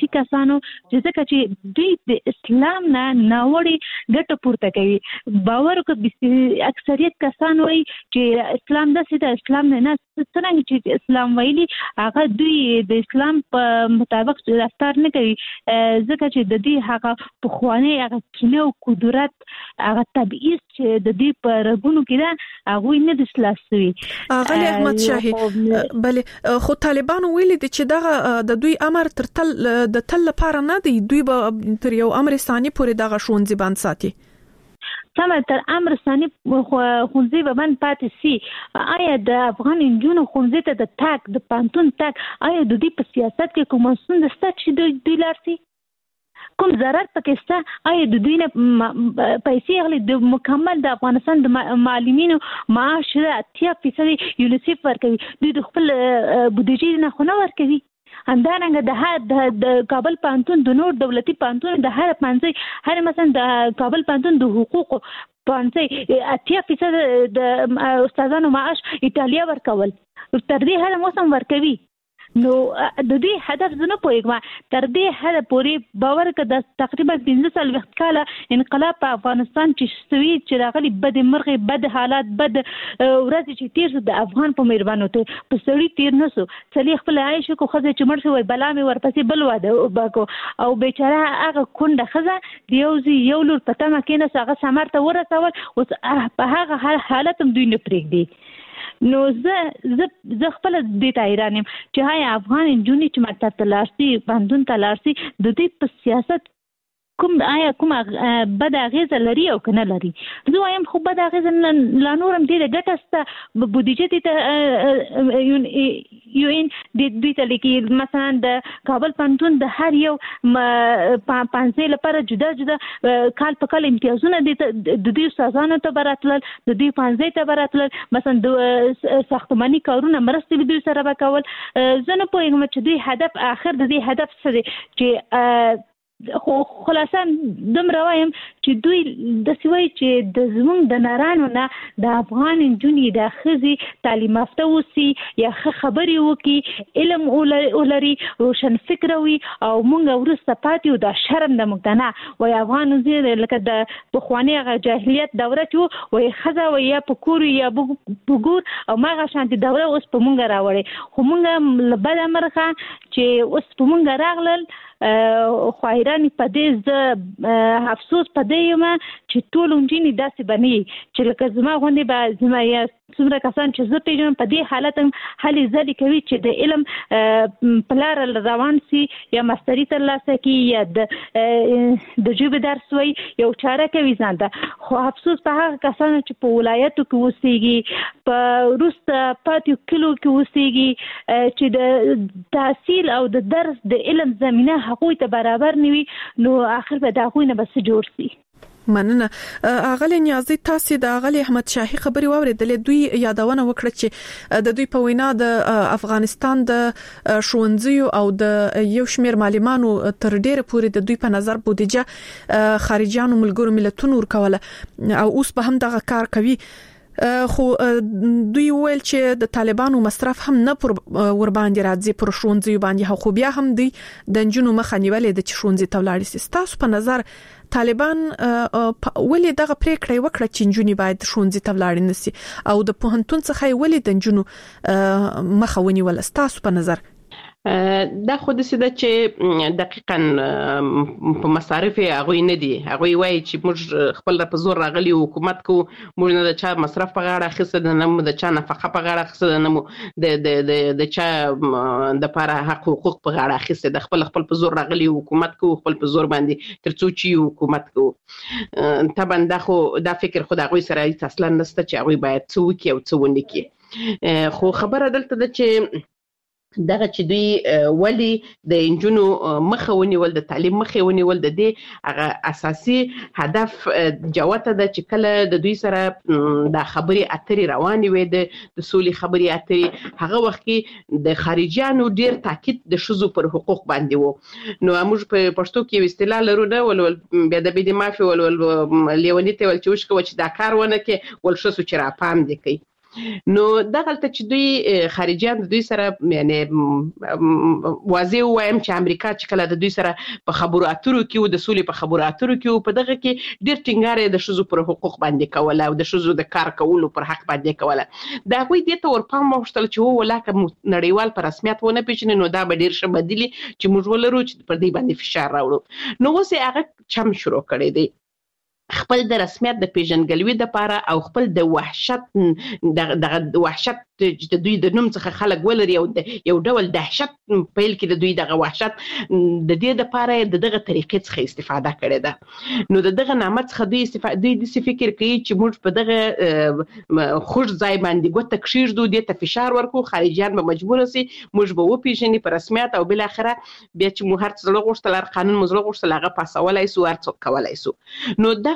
طالبانو چې ځکه چې دوی د اسلام نه ناوړي ګټه پورته کوي. باور وکړئ اکثریت کسان وایي چې اسلام داسې د اسلام نه نه څنګه چې اسلام ویلي هغه دوی د اسلام په مطابق رفتار نه کوي ځکه چې د دې هغه پخوانی هغه کینه او قدرت هغه تبعیض چې د دې په رګونو کې ده هغه نه د سلاسوي. غلی احمد شاهي بلې خو طالبانو ویلي دي چې دغه د دوی امر تر تل د تل لپاره نه دی، دوی به تر یو امر ثاني پورې دغه ښوونځي باندې ساتي. سمه تر امر ثاني ښوونځي به باندې پاتې سي. آیا د افغان نجونو ښوونځي ته د تاک د پانتون تاک آیا د دې په سیاست کې کوم ستونزه شته چې دوی لار سي؟ کوم ضرر پکې شته؟ آیا د دوی نه پیسې غلي د مکمل د افغانستان د معلمینو معاش اتیا فیصد یونیسف ورکوي، دوی د خپل بودیجې نه خو نه ورکوي. همدارنګه د هر د کابل پانتون د نور دولتي پانتون د هر پانځي هر مثلا د کابل پانتون د حقوقو پانځي اتیا فیصد د استادانو معاش ایتالیا ورکول، تر دې هر موسم ورکوي. نو د دې هدف زنه پوهیږم تر دې هر پورې باور کړه د تقریبا پنځه سال وخت کاله انقلاب په افغانستان چې سوي چې راغلي بد مرغه بد حالات بد ورځ چې تیر د افغان په مهربانو ته په سړی تیر نسو سړي خپل عايش کو خزه چې مرسه وای بلا مې ورپسې بل واده باکو او بیچاره هغه کونډه خزه دیوزي یو لور پته ما کینه هغه سمارته ورسول او په هغه حالت هم دوی نه پرېږدي. نو زه زه زه خپل د تایرانم چې هاي افغان جونی چې ماته تلارسي باندون تلارسي د دې په سیاست کوم آیا کوم بد اغیزه لري او کنه لري. زه وایم خو بد اغیزه لا نورم دې د ګټسته بودیجه ته یو ان د دوی ته لیکي مثلا د کابل پانتون د هر یو پانځه لپاره جدا جدا کال په کال امتیازونه د دې سازانو ته براتل د دې پانځه ته براتل مثلا د ساختماني کارونه مرستې دوی سره وکول. زه نه پوهیږم چې دوی هدف اخر د دې هدف څه دی چې خو خلاصا دم روایم چې دوی د سوي چې د زمون د نارانو نه د افغان جونی د خزي تعلیم یافته وسی یا خبري وکي علم اولري روشن فکر وي او مونږ ورسته پاتې د شرم د مقتنع و افغان زیر لکه د بخوانی جاهلیت دوره چې وي خزه و یا پکور یا بګور او ما غشانتي دوره اوس په مونږ راوړي خو مونږ بل امرخه چې اوس په مونږ راغلل خواهرانی په دې ز افسوس په دې یم چې ټول انجینی داسې بني چې لکه زما غوندي به زما یا څومره کسان چې زه پیژنم په دې حالت هلې ځلې کوي چې د علم په لار روان سي یا ماستري ترلاسه کړي یا د د ژبې درس وایي یو چاره کوي ځان ته. خو افسوس په هغه کسانو چې په ولایتو کې اوسېږي په وروسته پاتې کلو کې اوسېږي چې د تحصیل او د درس د علم زمینه هغوی ته برابر نه وي نو آخر به د هغوی نه به څه جوړ سي. مننه. اغلی نیازی تاسو د اغلی احمد شاهي خبري واوریدلې دوی یادونه وکړه چې د دوی په وینا د افغانستان د ښوونځیو او د یو شمیر معلمانو تر ډیره پورې د دوی په نظر بودیجه خارجيانو ملګرو ملتونو ورکوله او اوس به هم دغه کار کوي. خو دوی ویل چې د طالبانو مصرف هم نه پر ور باندې راځي پر ښوونځي باندې خو بیا هم دی د جنونو مخه نیولې د ښوونځي تولاړي سي. تاسو په نظر طالبان ولې دغه پریکړه وکړه چې جنونی باید ښوونځي تولاړي نسی او د پوهنتون څخه ولې د جنونو مخه ونیول تاسو په نظر؟ دا خو د سده چې دقیقاً په مصارف هغه نه دي هغه وایي چې موږ خپل په زور راغلي حکومت کو موږ نه د چا مصرف په غاړه خسته د نمو د چا نفقه په غاړه خسته د نمو د د د چا د لپاره حق حقوق په غاړه خسته د خپل خپل په زور راغلي حکومت کو خپل په زور باندې ترڅو چې حکومت کو طبعا دا خو دا فکر خو د هغه سره اصلا نشته چې هغه باید څه وکړي او څه ونه کړي. خو خبره دلته ده چې دغه چې دوی ولی د انجونو مخه ونیول د تعلیم مخه ونیول د دې هغه اساسي هدف جوته ده چې کله د دوی سره د خبري اترې روانې وي د سولې خبري اترې هغه وخت کې د خارجيانو ډیر تاکید د شذو پر حقوق باندې وو. نو موږ په پښتو کې استدلال لرو نه ول بیا د بيدی مافي ول لیونی ته ول چې وشکو چې دا کار ونه کې ول شسو چې را پام دي کوي نو دغه ته چې دوی خارجيان دوی سره یعنی واضح وایم چې امریکا چې کله د دوی سره په خبرو اترو کې او د سولې په خبرو اترو کې په دغه کې ډېر ټینګار د شذو پر حقوق باندې کوله او د شذو د کار کولو پر حق باندې کوله دا غوي د تور پام مشتل چې هو ولاکه نړیوال پر رسمیت ونه پیژني نو دا به ډېر شه بدلی چې موږ ولرو چې پر دې باندې فشار راوړو نو اوس هغه چم شروع کړی دی خپل د رسمیت د پیژنګلوي د پاره او خپل د وحشت د وحشت چې د دوی د نوم څخه خلک ولري او یو ډول دهشت پیل کې د دوی دغه وحشت د دې د پاره د دغه طریقې څخه استفاده کړې ده نو د دغه نعمت څخه دوی استفاده دوی د فکر کوي چې موږ په دغه خوش ځای باندې ګوت کښیږدو د ته فشار ورکو خارجيان به مجبور سي موږ به و پیژنې په رسمیت او بل اخره بیا چې مو هر څه غوښتل قانون مزله غوښتل هغه پاسولای سو ارڅ کولای سو نو دغه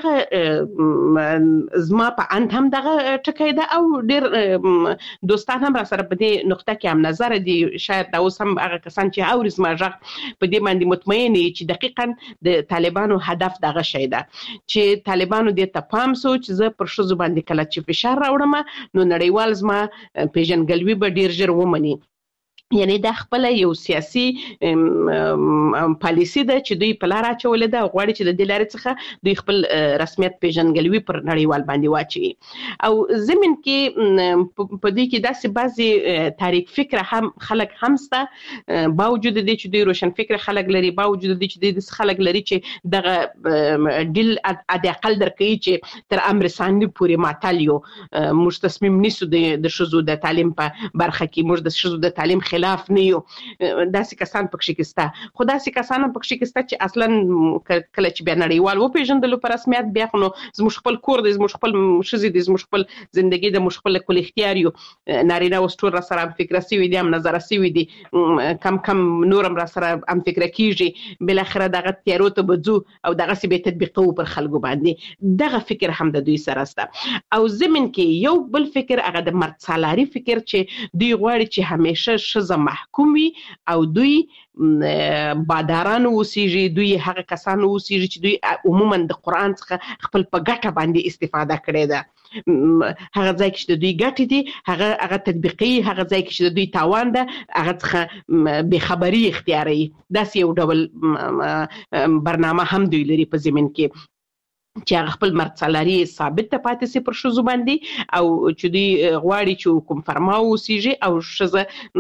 زما په ان هم دغه ټکی ده او ډېر دوستان هم را سره په دې نقطه کې هم نظر دي شاید دا اوس هم هغه کسان چې اوري زما ژغ په دې باندې مطمئن دي چې دقیقاً د طالبانو هدف دغه شی ده چې طالبانو دې ته پام سو چې زه پر شذو باندې کله چې فشار راوړم نو نړیوال زما پیژنګلوي به ډېر ژر ومني یعنی دا خپل یو سیاسي پالیسی ده چې دوی په لار اچولې ده غواړي چې د دې لارې څخه دوی خپل رسمیت پیژنګلوي پر نړیوال باندې واچوي او زمين کې په دې کې داسې بعضي تاریخ فکر هم خلک همسته باوجود د چې دوی روشن فکر خلک لري باوجود د چې د خلک لري چې دغه ډیل اد اقل درکې چې تر امر ثاني پورې ماتالیو مستسمم نسو د شذو د تعلیم په برخه کې موږ د شذو د تعلیم خلاف نه یو داسې کسان پکې کېستا خو داسې کسان پکې کېستا چې اصلا کله چې بیا نړیوال و پیژندل په رسمیت بیا خو زموږ خپل کور د زموږ خپل شذې د زموږ خپل ژوندۍ د مشخص خپل کل اختیار یو نارینه او ستور را سره فکر سوي دي هم نظر سوي دي کم کم نورم را سره هم فکر کیږي بل اخره دغه تیارو ته بځو او دغه سی به تطبیقو پر خلکو باندې دغه فکر هم د دوی سره است او زمين کې یو بل فکر هغه د مرد سالاري فکر چې دوی غواړي چې همیشه شذ محکوم وي او دوی باداران اوسېږي دوی هغه کسان اوسېږي چې دوی عموما د قران څخه خپل په ګټه باندې استفاده کړي ده هغه ځای کې چې د دوی ګټې دي هغه هغه تطبیقي هغه ځای کې چې د دوی تاوان ده هغه څخه به خبري اختیاري داسې یو ډول برنامه هم دوی لري په زمين کې چې هغه خپل مرد سالاري ثابت ته پاتې سي پر شذو باندې او چې دوی غواړي چې حکم فرما اوسېږي او شذ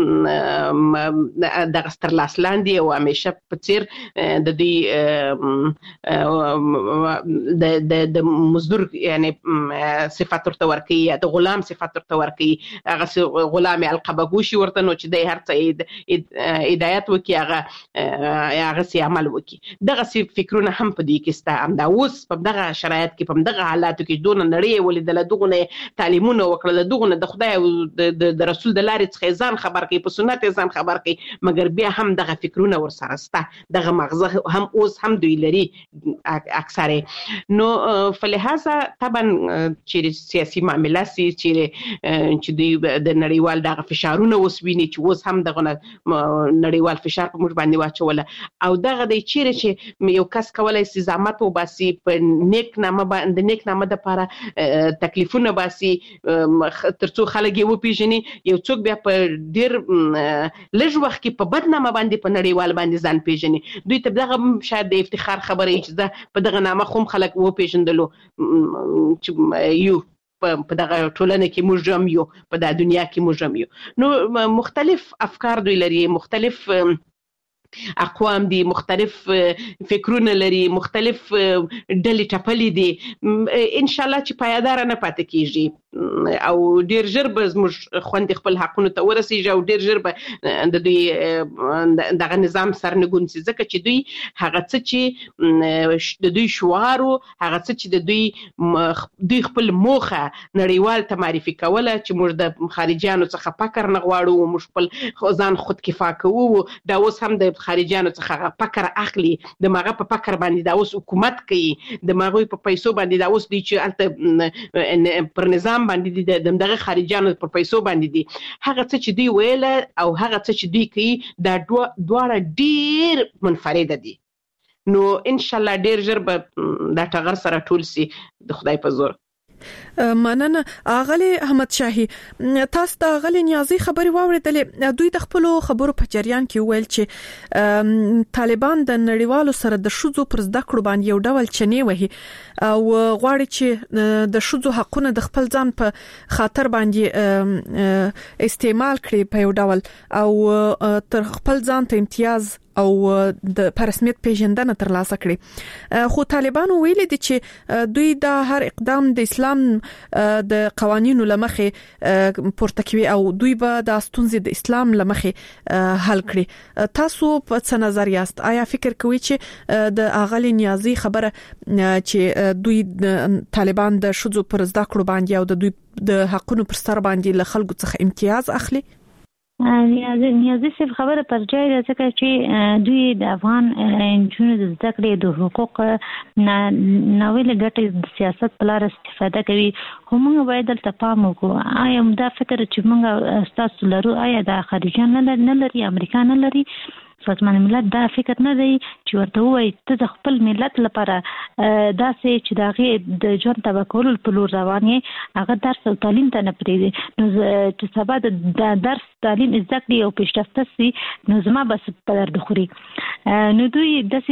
د غستر لاسلاندې او همیشه په څیر د دوی د د مزدور یعنی صفات ورته ورکي یا د غلام صفات ورته ورکي هغه غلام القبګوشي ورته نو چې د هر څه هدایت وکي هغه هغه سي عمل وکي دغه سي فکرونه هم په دې کې ستا هم دا اوس په دغه شرایط کې په دغه حالاتو کې دون نړۍ ولیدل دغه تعلیمونه وکړل دغه د خدای او د رسول د لارې څخه ځان خبر کوي په سنت ځان خبر کوي مګر بیا هم دغه فکرونه ورسره ستا دغه مغزه هم اوس هم دوی لري اکثره نو فلهذا طبعا چې سیاسي معاملات سي چې دوی د نړیوال دغه فشارونه وسویني چې اوس هم دغه نړیوال فشار په موږ باندې واچول او دغه د چیرې چې یو کس کولای سي زحمت وباسي په نیک نامه باندې نیک نامه د لپاره تکلیفونه باسي ترڅو خلک یې وپیژني یو څوک بیا په ډیر لږ وخت کې په بدنامه باندې په نړیوال باندې ځان پیژني دوی ته دغه شاید د افتخار خبره چې ده په دغه نامه خو خلک وپیژندلو چې یو په دغه ټولنه کې موږ هم یو په د دنیا کې موږ هم یو نو مختلف افکار دوی لري مختلف اقوام دي مختلف فکرونه لري مختلف ډلې ټپلې دي ان شاء الله چې پایدار نه پاتې کیږي او ډیر ژر به موږ خوند خپل حقونو ته ورسیږي او ډیر ژر به د دوی دغه نظام سرنګون سي ځکه چې دوی هغه څه چې د دوی شعار هغه څه چې د دوی دوی خپل موخه نړیوال ته معرفي کوله چې موږ د خارجيانو څخه فکر نه غواړو موږ خپل ځان خود کفا کوو دا اوس هم د خارجيانو څخه فکر اخلي د ماغه په فکر باندې دا اوس حکومت کوي د ماغه په پیسو باندې دا اوس دي چې الته پر نظام باندې د دغه خارجيانو پر پیسو باندې دي هغه څه چې دوی ویل او هغه څه چې دوی کوي دا دواړه ډیر منفرد دي نو ان شاء الله ډیر ژر به دا ټغر سره ټول سي د خدای په زور مننه اغلی احمد شاهي. تاسو د اغلی نیازي خبري واوریدلې. دوی د خپل خبرو په جریان کې ویل چې طالبان د نړیوالو سره د شوزو پر زده کړو باندې یو ډول چنې وهي او غواړي چې د شوزو حقونه د خپل ځان په خاطر باندې استعمال کړي په یو ډول او تر خپل ځان ته امتیاز او د پرسمیت پیژندنه ترلاسه کړي. خو طالبانو ویل دي چې دوی د هر اقدام د اسلام د قوانینو لمخې پورته کوي او دوی به د ستونزې د اسلام لمخې حل کړي. تاسو په څه نظر یاست؟ آیا فکر کوئ چې د اغلی نیازي خبره چې دوی طالبان د شذو پر زده کړو باندې او د دوی د حقونو پر سر باندې له خلکو څخه امتیاز اخلي؟ نیازي نیازي صرف خبره پر ځای ده ځکه چې دوی د افغان انجونو د زده کړې د حقوق ناویل ګټې د سیاست په لار استفاده کوي. خو موږ باید دلته پام وکړو. آیا دا فکر چې موږ تاسو لرو آیا د خارجيان نه لري، امریکا نه لري؟ سازمان ملت دا فکر نه دی چې ورته وایي ته د خپل ملت لپاره داسې چې د هغې د ژوند تباه کولو په لور روان یې، هغه درس او تعلیم ته نه پرېږدي. نو چې سبا د درس تعلیم زده کړي او پیشرفته سي نو زما بس په درد خوري. نو دوی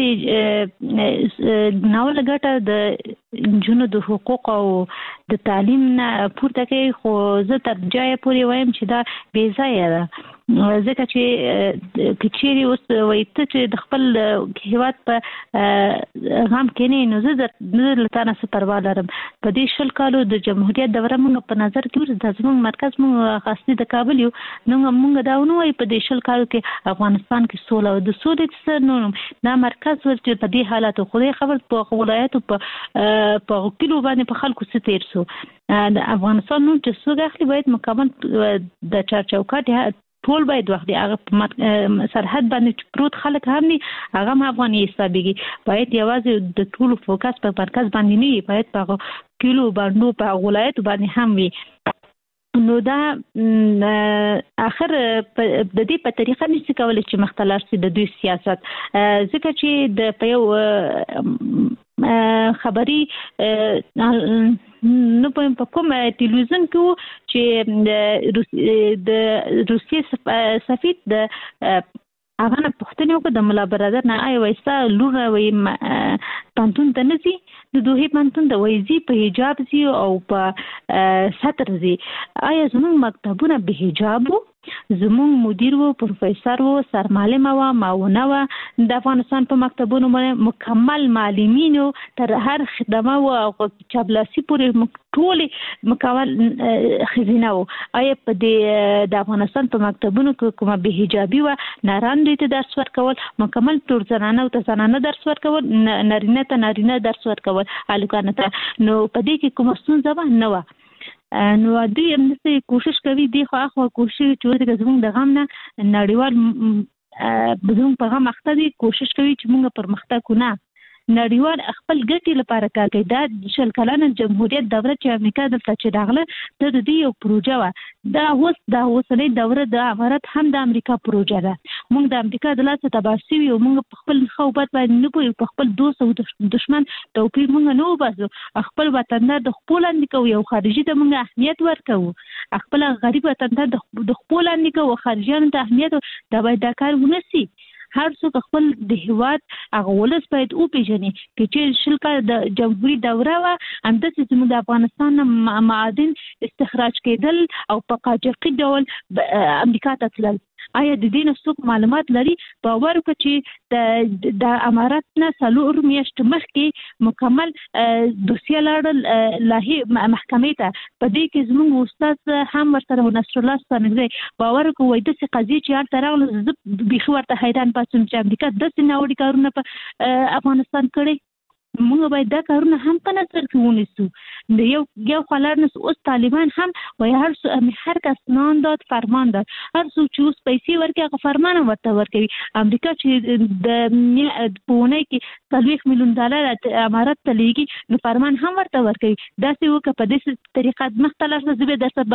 داسې ناوله ګټه د نجونو د حقوق او د تعلیم نه پورته کوي. خو زه تر ځایه پورې وایم چې دا بې ځایه ده، ځکه چې کچېرې اوس وایي ته چې د خپل هېواد په غم کې نه نو زه له تا نه څه پروا لرم. په دې شل کالو د جمهوریت دوره موږ په نظر کې ورځ دا زموږ مرکز موږ خاصې د کابل یو نو موږ دا ونه وایي په دې شل کالو کې افغانستان کې سوله او د سولې څه نو دا مرکز ور چې په دې حالاتو خدای خبر په ولایاتو په کلو باندې په خلکو څه تیر سو. د افغانستان نو چې څوک اخلي باید مکمل د چارچوکاټ ټول باید وخت دی هغه سرحد باندې پروت خلک هم ني هغه هم افغاني حسابيږي. باید یوازې د ټول فوکس په مرکز باندې نه وي، باید په کلو باندې په ولایت باندې هم وي. نو دا اخر د دې په طریقه نشي کولای چې مختلف سي د دوی سیاست، ځکه چې د په یو خبري نو په کوم ټلویزیون کې چې د روسیې سفیر د هغه نه پوښتنه وکړه د ملا برادر نه آیا وایستا لور وای پانتون ته نزي د دوه پانتون د وایزي په حجاب زی او په ستر زی. آیا زموږ مکتبونه به حجاب وو؟ زموږ مدیر وو، پروفیسور وو، سرمعلم وو، معاونه وو. د افغانستان په مکتبونو باندې مکمل معلمین تر هر خدمه وو او چابلاسي پورې ټول مکمل خزینه وو. آیا په دې د افغانستان په مکتبونو کې کومه به حجابي وو؟ ناران دوی ته درس ورکول، مکمل ټول زنانه او زنانه درس ورکول، نارینه ته نارینه درس ورکول، الکانه ته. نو په دې کې کومه ستونزه نه وه. نو دوی هم داسې کوشش کوي دی خو اخوا کوشش چې زموږ د غم نه نړیوال زموږ په غم اخته دي، کوشش کوي چې موږ پرمختګ کو نه نړیوال خپل ګټې لپاره کار کوي. دا شل کلنه جمهوریت دوره چې امریکا دلته چې راغله د دې یو پروژه وه. دا اوس دا اوسنۍ دوره د امارات هم د امریکا پروژه ده. موږ د امریکا د لاسه تباه شوي او موږ په خپل ښه او بد باندې نه پوهېږو، په خپل دوست او دشمن توپیر موږ نه وباسو. خپل وطندار د خپل لاندې کوو، یو خارجي ته موږ اهمیت ورکوو. خپل غریب وطندار د خپل لاندې کوو، خارجیانو ته اهمیت. دا باید دا کار ونه سي. هر څوک خپل د هیواد هغه ولس باید وپیژني چې شل کال د جمهوریت دوره وه همداسې زموږ د افغانستان نه معادن استخراج کېدل او په قاچاقي ډول امریکا ته تلل. آیا د دې نه څوک معلومات لري؟ باور وکړه چې د امارات نه څلور میاشتې مخکې مکمل دوسیه لاړل لاهي محکمې ته. په دې کې زموږ استاد هم ورسره نصر الله ستانګزی باور وکړه وایي داسې قضیې چې هلته راغله زه بیخي ورته حیران پاتم چې امریکا داسې ناوړي کارونه په افغانستان کړي. موږ باید دا کارونه هم په نظر کې ونیسو. د یو یو خلار نس اوس طالبان هم وایي هر څه هر کس نان داد فرمان داد، هر څوک چې اوس پیسې ورکوي هغه فرمان هم ورته ورکوي. امریکا چې د په اونۍ کې څلوېښت میلیون ډالر امارات ته لیږي نو فرمان هم ورته ورکوي. داسې وکړه په داسې طریقه مخته لاړ شه زه به درته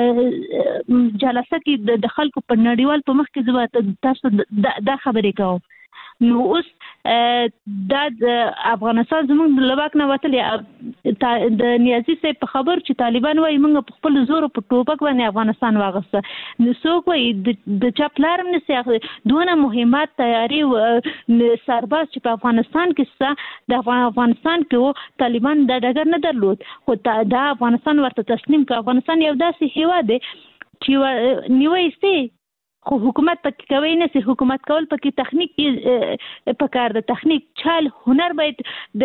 به جلسه کې د خلکو په نړیوال په مخ کې زه به تاسو دا خبرې کوم. نو اوس د افغانستان زموږ د لباک نه وتل د نیازي سي په خبر چې طالبان وايي موږ په خپل زور په ټوپک باندې افغانستان واغسته نو څوک وايي د چاپلارم نه دونه مهمات تیاری سرباز چې په افغانستان کې د افغانستان کې طالبان د ډګر نه درلود خو دا افغانستان ورته تسلیم کړ. افغانستان یو داسې هیواد دی چې نیوي سي خو حکومت پکې کوي نه سي حکومت کول پکې تخنیک پکار د تخنیک چل هنر باید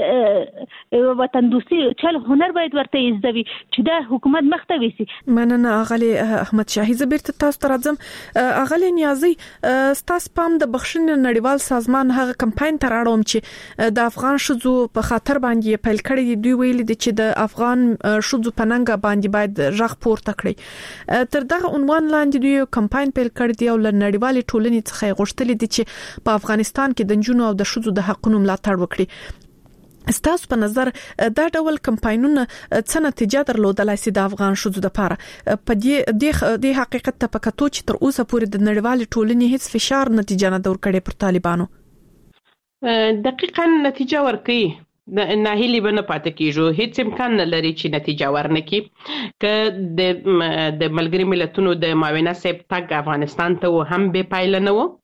د وطن دوستي چل هنر باید ورته ایزدوي چې دا حکومت مخته ويسي. مننه اغلی احمد شاهي زبیر ته تاسو ترځم. اغلی نیازي ستاسو پام د بخښنې نړیوال سازمان هغه کمپاین تر اړوم چې د افغان شذو په خاطر باندې پیل کړی دی ویل دي چې د افغان شذو پننګ باندې باید رغ پورته کړي. تر دغه عنوان لاندې دوی کمپاین پیل کړی او ل نړیوالې ټولنې څخه غوښتل دي چې په افغانستان کې د جنونو او د شذو د حقوقو ملاتړ وکړي. ستاسو په نظر دا ډول کمپاینونه څه نتیجه درلودلای شي د افغان شذو لپاره په دې د حقیقت ته پکاتو چې تر اوسه پورې د نړیوالې ټولنې هیڅ فشار نتیجه نه دور کړي پر طالبانو؟ دقیقاً نتیجه ورکړي د ناهیلی بنه پاتې کیږي. هیڅ امکان نه لري چې نتیجه ورنکړي ک د د ملګری ملتونو د معاونت سیب تګ افغانستان ته هم به پایله نه و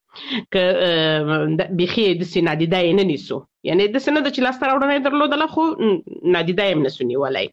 ک بخي د سینادیدا نه نیسو یعنی د سند چې لاس تر وړاندې درلودله خو نادیدا هم نسونی ولای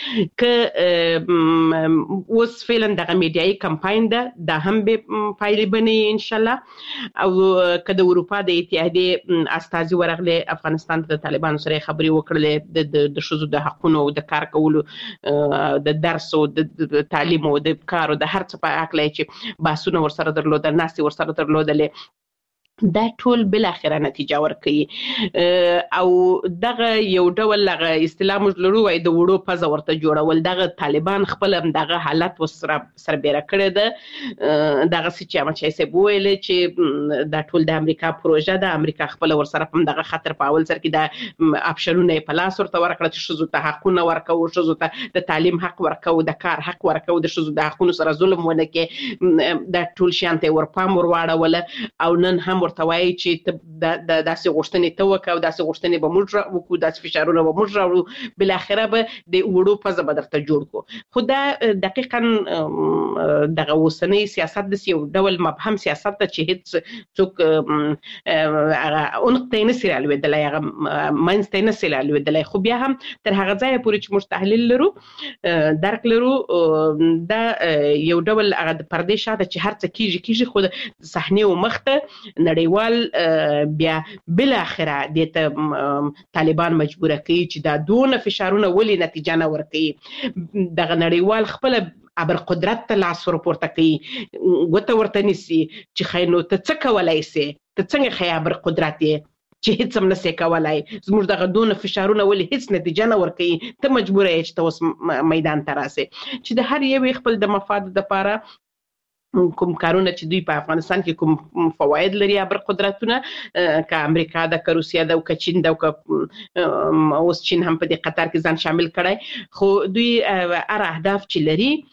ک اوس فعلا دغه میډیایي کمپاین ده د هم به پایلې بني ان شاء الله. او ک د اروپا د اتحادیې استازي ورغله افغانستان ته طالبان سره خبري وکړلې د شذو د حقوقو او د کار کولو د درس او د تعلیم او د کار او د هر څه په حق لای چې باسونه ورسره درلودل ناسي ورسره درلودل دا ټول بل اخره نتیجه ورکړي. او دغه یو ډول لغه اصطلاح موږ لرو وای د وړو پزه ورته جوړول دغه طالبان خپل دغه حالت وسره سربېره کړی ده. دغه چې ما چې سه ویل چې دا ټول د امریکا پروژه ده امریکا خپل ورسره په دغه خطر په اول سر کې د اپشنونه په لاس ورته ورکړه چې شذو ته حقونه ورکو شذو ته د تعلیم حق ورکو د کار حق ورکو د شذو د حقونو سره ظلم ونه کې دا ټول شانته ورپام ورواړه او نن هم ورته وایي چې د داسې غوښتنې ته وکاو داسې غوښتنې به موږ وکړو داسې فشارونه به موږ راوړو بل اخره به د وړو په ځبه درته جوړ کو. خو دا دقیقاً دغه اوسنی سیاست د یو ډول مبهم سیاست ته چې هیڅ څوک هغه اونقطه نه سره لویدلای هغه ماینسته نه سره لویدلای. خو بیا هم تر هغه ځای پورې چې موږ تحلیل لرو درک لرو دا یو ډول هغه د پردې شاته چې هر څه کیږي کیږي خو د صحنه او مخته نړیوال بیا بل اخره د طالبان مجبور کوي چې دا دون فشارونه ولې نتیجه نه ورکړي. دغه نړیوال خپل ابر قدرت ته لاس ورپورته کوي وته ورته نسی چې خاينو ته څه کولای سي ته څنګه خیابر قدرت چې هیڅ هم نسې کولای زموږ دغه دون فشارونه ولې هیڅ نتیجه نه ورکړي ته مجبور یې چې تاسو میدان ته راسي چې د هر یو خپل د مفاد لپاره کوم کارونه چې دوی په افغانستان کې کوم فواید لري ابر قدرتونه ک امریکا د ک روسیا د ک چین د ک اوس چین هم په دې قطر کې ځان شامل کړي خو دوی ار اهداف چې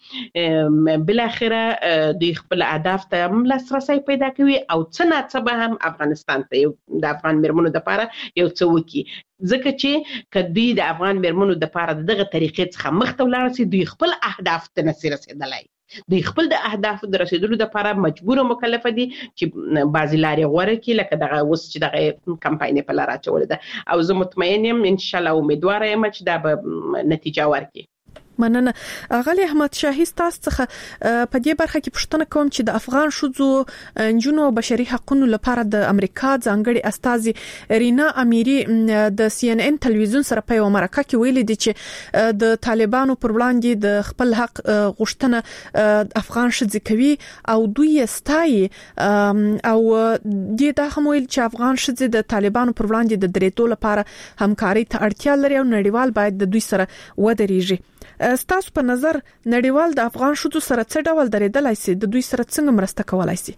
لري بل اخره دوی خپل اهداف ته لاسرسي پیدا کوي او څه نه څه به هم افغانستان ته د افغان مرمنو لپاره یو څه وکي ځکه چې کدی د افغان مرمنو لپاره دغه طریقې څخه مخته ولاړ سي دوی خپل اهداف ته نسي رسیدلای دوی خپل د اهداف د رسیدلو لپاره مجبور او مکلف دي چې بازي لارې غوړه کې لکه دغه اوس چې دغه کمپاین په لار اچول ده او زه مطمئن یم ان شاء الله امیدوار یم چې دا به نتیجه ورکړي. مننه. غالي احمد شاهي تاسو څخه په دې برخه کې پوښتنه کوم چې د افغان شذو جنونو بشري حقوقو لپاره د امریکا ځانګړي استاذي رینا امیری د سی ان ان ټلویزیون سره په یو مرکه کې ویلي دي چې د طالبانو پر وړاندې د خپل حق غوښتنه افغان شذې کوي او دوی ستایي او د دا هم ویل چې افغان شذې د طالبانو پر وړاندې د درېدو لپاره همکاري ته اړتیا لري او نړیوال باید د دوی سره ودرېږي. ستاسو په نظر نړیوال د افغان شذو سره څه ډول درېدلای شي د دوی سره څنګه مرسته کولای شي؟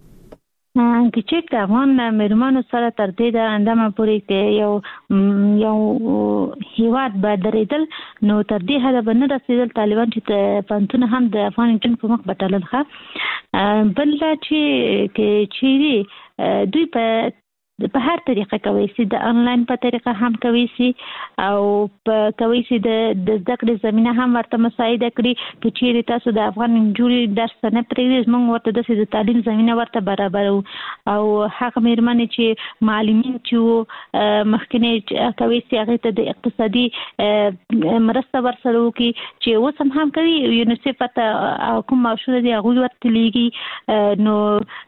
چې د افغان مرمنو سره تر دې د اندامه پورې کې یو یو هیواد به درېدل نو تر دې حد به نه رسیدل طالبان چې پنځونه هم د افغان جن په مخ بټلل ښه بل چې کې چيري دوی په په هر طریقه کوي چې د انلاین په طریقه هم کوي چې او په کوي چې د د زده کړې زمينه هم ورته مساعده کړي چې چیرې تاسو د افغان نجونې درس نه پرېږدئ موږ ورته د تعلیم زمينه ورته برابرو او هغه مېرمنې چې معلمین چې مخکنی کوي چې هغه ته د اقتصادي مرسته ورسره وکړي چې اوس هم هم کوي یونیسف ته کوم معاشونه دي هغه ورته لیږي نو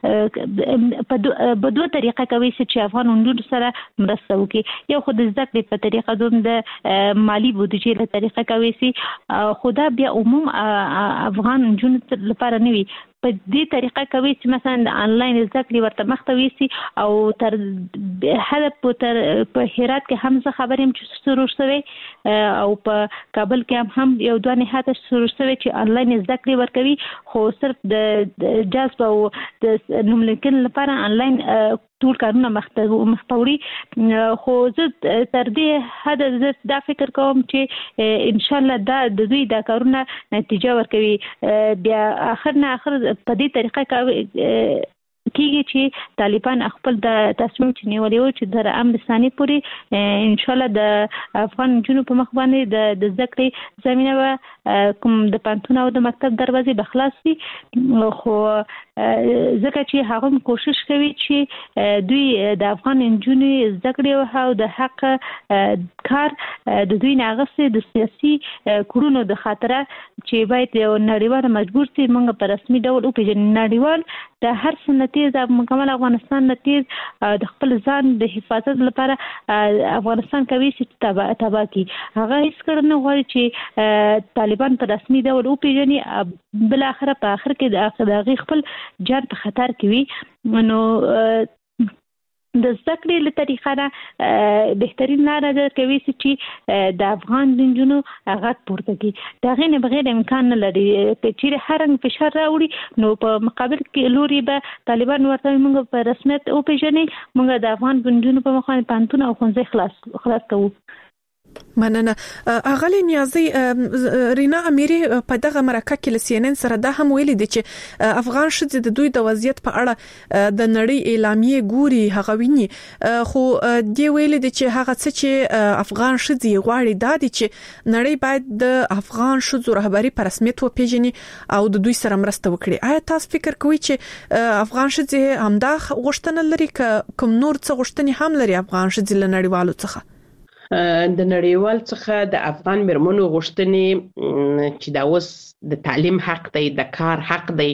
په دوه طریقه کوي چې افغان نجونو سره مرسته وکړي یو خو د زده کړې په طریقه دوم د مالی بودیجې له طریقه کوي چې خدا بیا عموم افغان نجونو لپاره نه وي په دې طریقه کوي چې مثلا د انلاین زده کړې ورته مختوي سي او تر هدف تر په هرات کې هم څه خبرې چې شروع شوه او په کابل کې هم یو دوه نهاته شروع شوه چې انلاین زده کړې ورکوي خو صرف د جذب او د نوملیکن لپاره انلاین ټول کارونه مخپوري خو زه تر دې حد زه دا فکر کوم چې ان شاء الله دا د دوی دا کارونه نتیجه ورکوي بیا اخر نه اخر په دې طریقه کوي کیږي چې طالبان خپل د تصمیم چې نیولې و چې تر امن ثاني پورې ان شاء الله د افغان جنوب په مخ باندې د د زده کړې زمينه کوم د پانتون او د مکتب دروازې بخلاص دي خو ځکه چې هغه کوشش کوي چې دوی د افغان جنوب زده کړې او د حق کار د دوی ناغسه د سیاسي کورونو د خاطره چې باید یو نړیوال مجبور سي موږ په رسمي ډول او په نړیوال د هر سنتي د مکمل افغانستان نتیز د خپل ځان د حفاظت لپاره افغانستان کوي چې تبا تبا کی هغه هیڅ کړنه غواړي چې طالبان په رسمي ډول او پیژني بل اخر په اخر کې د هغه خپل جان په خطر کې وي نو د زده کړې له طریقه نه بهترین لاره ده کوي چې د افغان نجونو هغه پورته کی دا غي نه بغیر امکان نه لري چې هر رنګ فشار راوړي نو په مقابل کې لوري به طالبان ورته موږ په رسمیت او پیژنې موږ د افغان نجونو په مخ باندې پانتون او خنځه خلاص خلاص کوو مننه اغلی نیازي رینا اميري په دغه مرکه کې لسینن سره دا هم ویلي دي چې افغان شذ د دوی د وضعیت په اړه د نړۍ اعلامیه ګوري هغه ویني خو دی ویلي دي چې هغه څه چې افغان شذ غواړي دا دي چې نړۍ باید د افغان شذ رهبری په رسمیت وپیژني او د دوی سره مرسته وکړي آیا تاسو فکر کوئ چې افغان شذ همدا غوښتنه لري کوم نور څه غوښتنې هم لري افغان شذ له نړیوالو څخه د نړیوال څخه د افغان مرمنو غوښتنې چې دا اوس د تعلیم حق دی د کار حق دی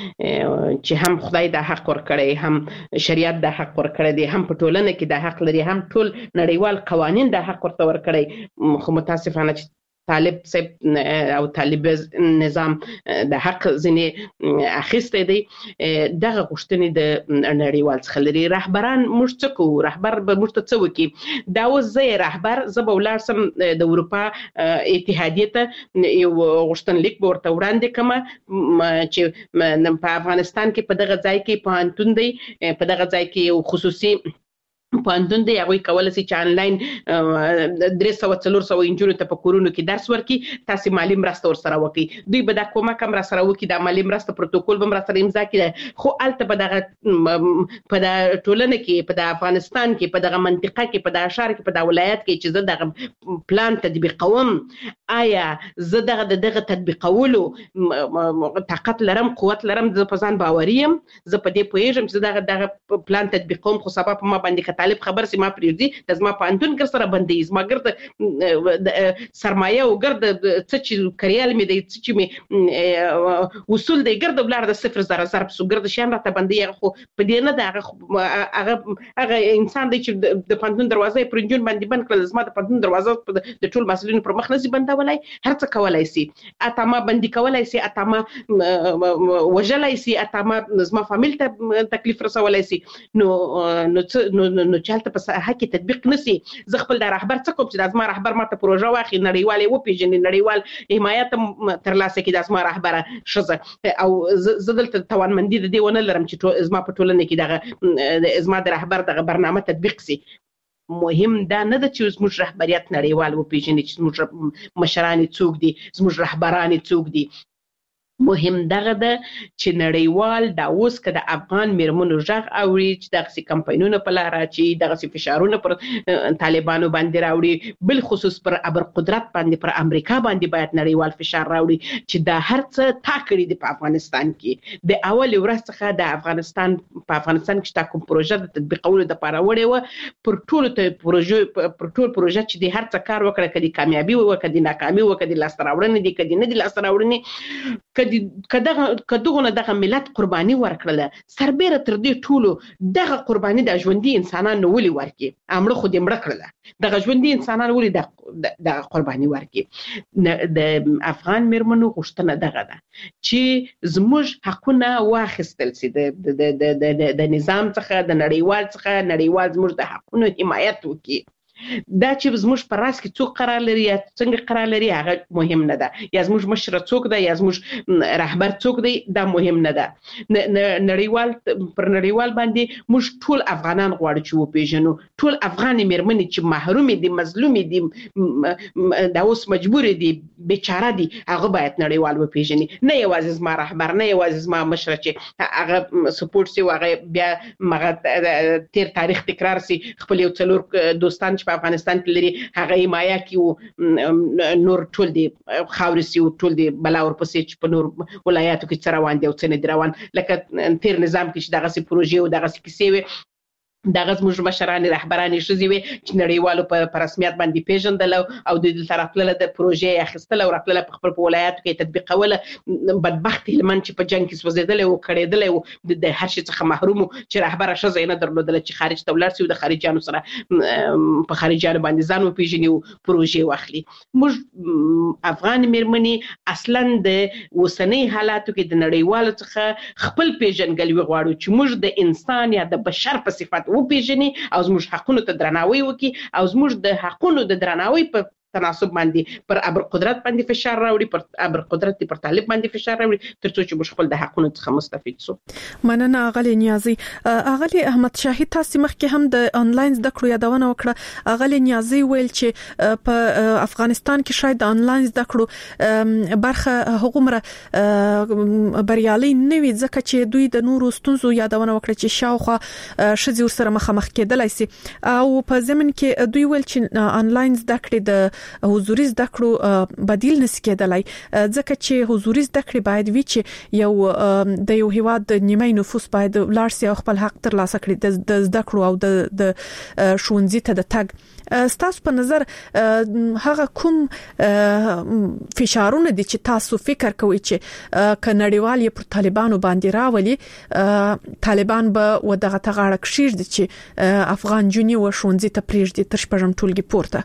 چې هم خدای د حق ورکړي هم شریعت د حق ورکړي دي هم په ټولنه کې د حق لري هم ټول نړیوال قوانين د حق ورته ورکړي خو متاسفانه چې طالب صاحب او طالب نظام د حق ځنې اخیسته دي دغه غوښتنې د نړیوال څخه لري رهبران موږ څه کوو رهبر به موږ ته څه وکړي دا اوس زه رهبر زه به ولاړ سم د اروپا اتحادیه ته یو غوښتنلیک به ورته وړاندې کوم چې په افغانستان کې په دغه ځای کې پوهنتون دی په دغه ځای کې یو خصوصي پوهنتون دی هغه کولای شي چې انلاین درې سوه څلور سوه انجونو ته په کورونو کې درس ورکړي تاسو مالی مرسته ورسره وکړي دوی به د کومه کم را سره وکړي د مالی مرسته پروتوکول به مرسته امضا کړي خو الته په دغه په د ټولنه کې په د افغانستان کې په دغه منطقه کې په د اشار کې په د ولایت کې چې زه دغه پلان تطبیقوم آیا زه دغه دغه تطبیقولو طاقت لرم قوت لرم زه په ځان باوریم زه په دې پوهیږم چې دغه دغه پلان تطبیقوم خو سبب ما باندې طالب خبر سي ما پریږدي د زما پانتون ګر سره بندي زما ګرد سرمایه او ګرد څه چې کریال می دی څه چې می وصول دی ګرد بلار د صفر زره ضرب سو ګرد شان راته بندي خو په دې نه دا هغه هغه انسان دی چې د پانتون دروازه پرنجون باندې بند کړل زما د پانتون دروازه د ټول مسلمانانو پر مخ نسی بندولای هر څه کولای سي اتما بندي کولای سي اتما وجلای سي اتما زما فامیل ته تکلیف رسولای سي نو نو نو چالت په ساحه کې تطبیق نسی زه خپل د رهبر څه کوم چې د ازما رهبر ماته پروژه واخی نړیوال او پیژنې نړیوال حمایت تر لاسه کې د ازما رهبر شزه او زه دلته توانمندي د دې ونه لرم چې ازما په ټولنه کې دغه د ازما د رهبر دغه برنامه تطبیق سي مهم دا نه ده چې زموږ رهبریت نړیوال او پیژنې چې زموږ مشران څوک دي زموږ رهبران څوک دي مهم دغه د چې نړیوال دا اوس کده افغان میرمنو ژغ اوري چې دغه کمپاینونه په لار چې دغه فشارونه پر طالبانو باندې راوړي، بل خصوص پر ابر قدرت باندې پر امریکا باندې باید نړیوال فشار راوړي چې دا هر څه تا کړی دی په افغانستان کې. د اول ورځ څخه د افغانستان په افغانستان کې تا کوم پروژه د تطبیقولو د لپاره وړي و پر ټول ته پروژه پر ټول پروژه چې د هر څه کار وکړه، کدي کامیابی و کدي ناکامي و کدي لاس راوړنه دي کدي نه دي لاس راوړنه، کدي کداغه کدوغه دغه ملت قرباني ورکړله. سربېره تر دې ټولو دغه قرباني د ژوندۍ انسانانو ولي ورکي، امړه خو دې مړه کړله، دغه ژوندۍ انسانانو ولي د قرباني ورکي. د افغان میرمنو غوښتنه دغه ده چې زموږ حقونه واخیستل سي د د د د نظام څخه، د نړیوال څخه، نړیوال زموږ د حقونو حمایت وکړي. دا چې زموږ په راس کې څوک قرار لري یا څنګه قرار لري هغه مهم نه ده، یا زموږ مشر څوک ده یا زموږ رهبر څوک دی دا مهم نه ده. نړیوال پر نړیوال باندې موږ ټول افغانان غواړو چې وپیژنو، ټول افغان میرمنې چې محروم دي، مظلوم دي، دا اوس مجبور دي، بیچاره دي، هغه باید نړیوال وپیژني. نه یوازې زما رهبر، نه یوازې زما مشر چې هغه سپورټ سي، هغه بیا مغه تیر تاریخ تکرار سي، خپل یو څلور دوستان چې افغانستان کې لري هغه حمایه کیو، نور ټول دی خاورې سی او ټول دی بلا ورپسې چې په نور ولایاتو کې څه روان دي او څه نه روان، لکه تیر نظام کې چې دغه سي پروژې او دغه سي کیسې وي، دغه زموږ مشران رهبران شوزي وي چې نړیوالو په رسمیت باندې پیژندل او د طرفله د پروژې اخیستل او خپل په خپل ولایاتو کې تطبیقول. بدبخت هلمند چې په جنگ کې سوځیدل او کړیدل او د هر شي څخه محروم چې رهبر شوزي نه درلودل چې خارج ته ولر سي او د خارجيانو سره په خارجيانو باندې ځان وپیژني او پروژې واخلي. موږ افغان میرمنې اصلا د وسنۍ حالاتو کې د نړیوالو څخه خپل پیژنګلوي غواړو چې موږ د انسان یا د بشر په صفت و پیژني او زموږ حقونو ته درناوی وکړي او زموږ د حقونو د درناوی په تناسب باندې پر ابر قدرت باندې فشار راوړي، پر ابر قدرت پر طالب باندې فشار راوړي، ترڅو چې موږ خپل د حقونو څخه مستفید سو. مننه اغلی نیازي. اغلی احمد شاهي تاسو مخکې هم د انلاین زده کړو یادونه وکړه. اغلی نیازي ویل چې په افغانستان کې شاید د انلاین زده کړو برخه هغومره بریالي نه وي، ځکه چې دوی د نورو ستونزو یادونه وکړه چې شاوخوا شذ سره مخامخ کېدلای شي، او په زمين کې دوی ویل چې انلاین زده کړې د حضوري زده کړو بدیل نشي کېدلای، ځکه چې حضوري زده کړې باید وي چې یو د یو هیواد د نیمه نفوس باید ولر سي او خپل حق تر لاسه کړي د زده کړو او د د ښوونځي ته د تګ. ستاسو په نظر هغه کوم فشارونه دي چې تاسو فکر کوئ چې ک نړیوال یې پر طالبانو باندې راولي، طالبان به ودغه تغاړه کشیر دي چې افغان جونی و ښوونځي ته پریږدي تر شپږم ټولګي پورته؟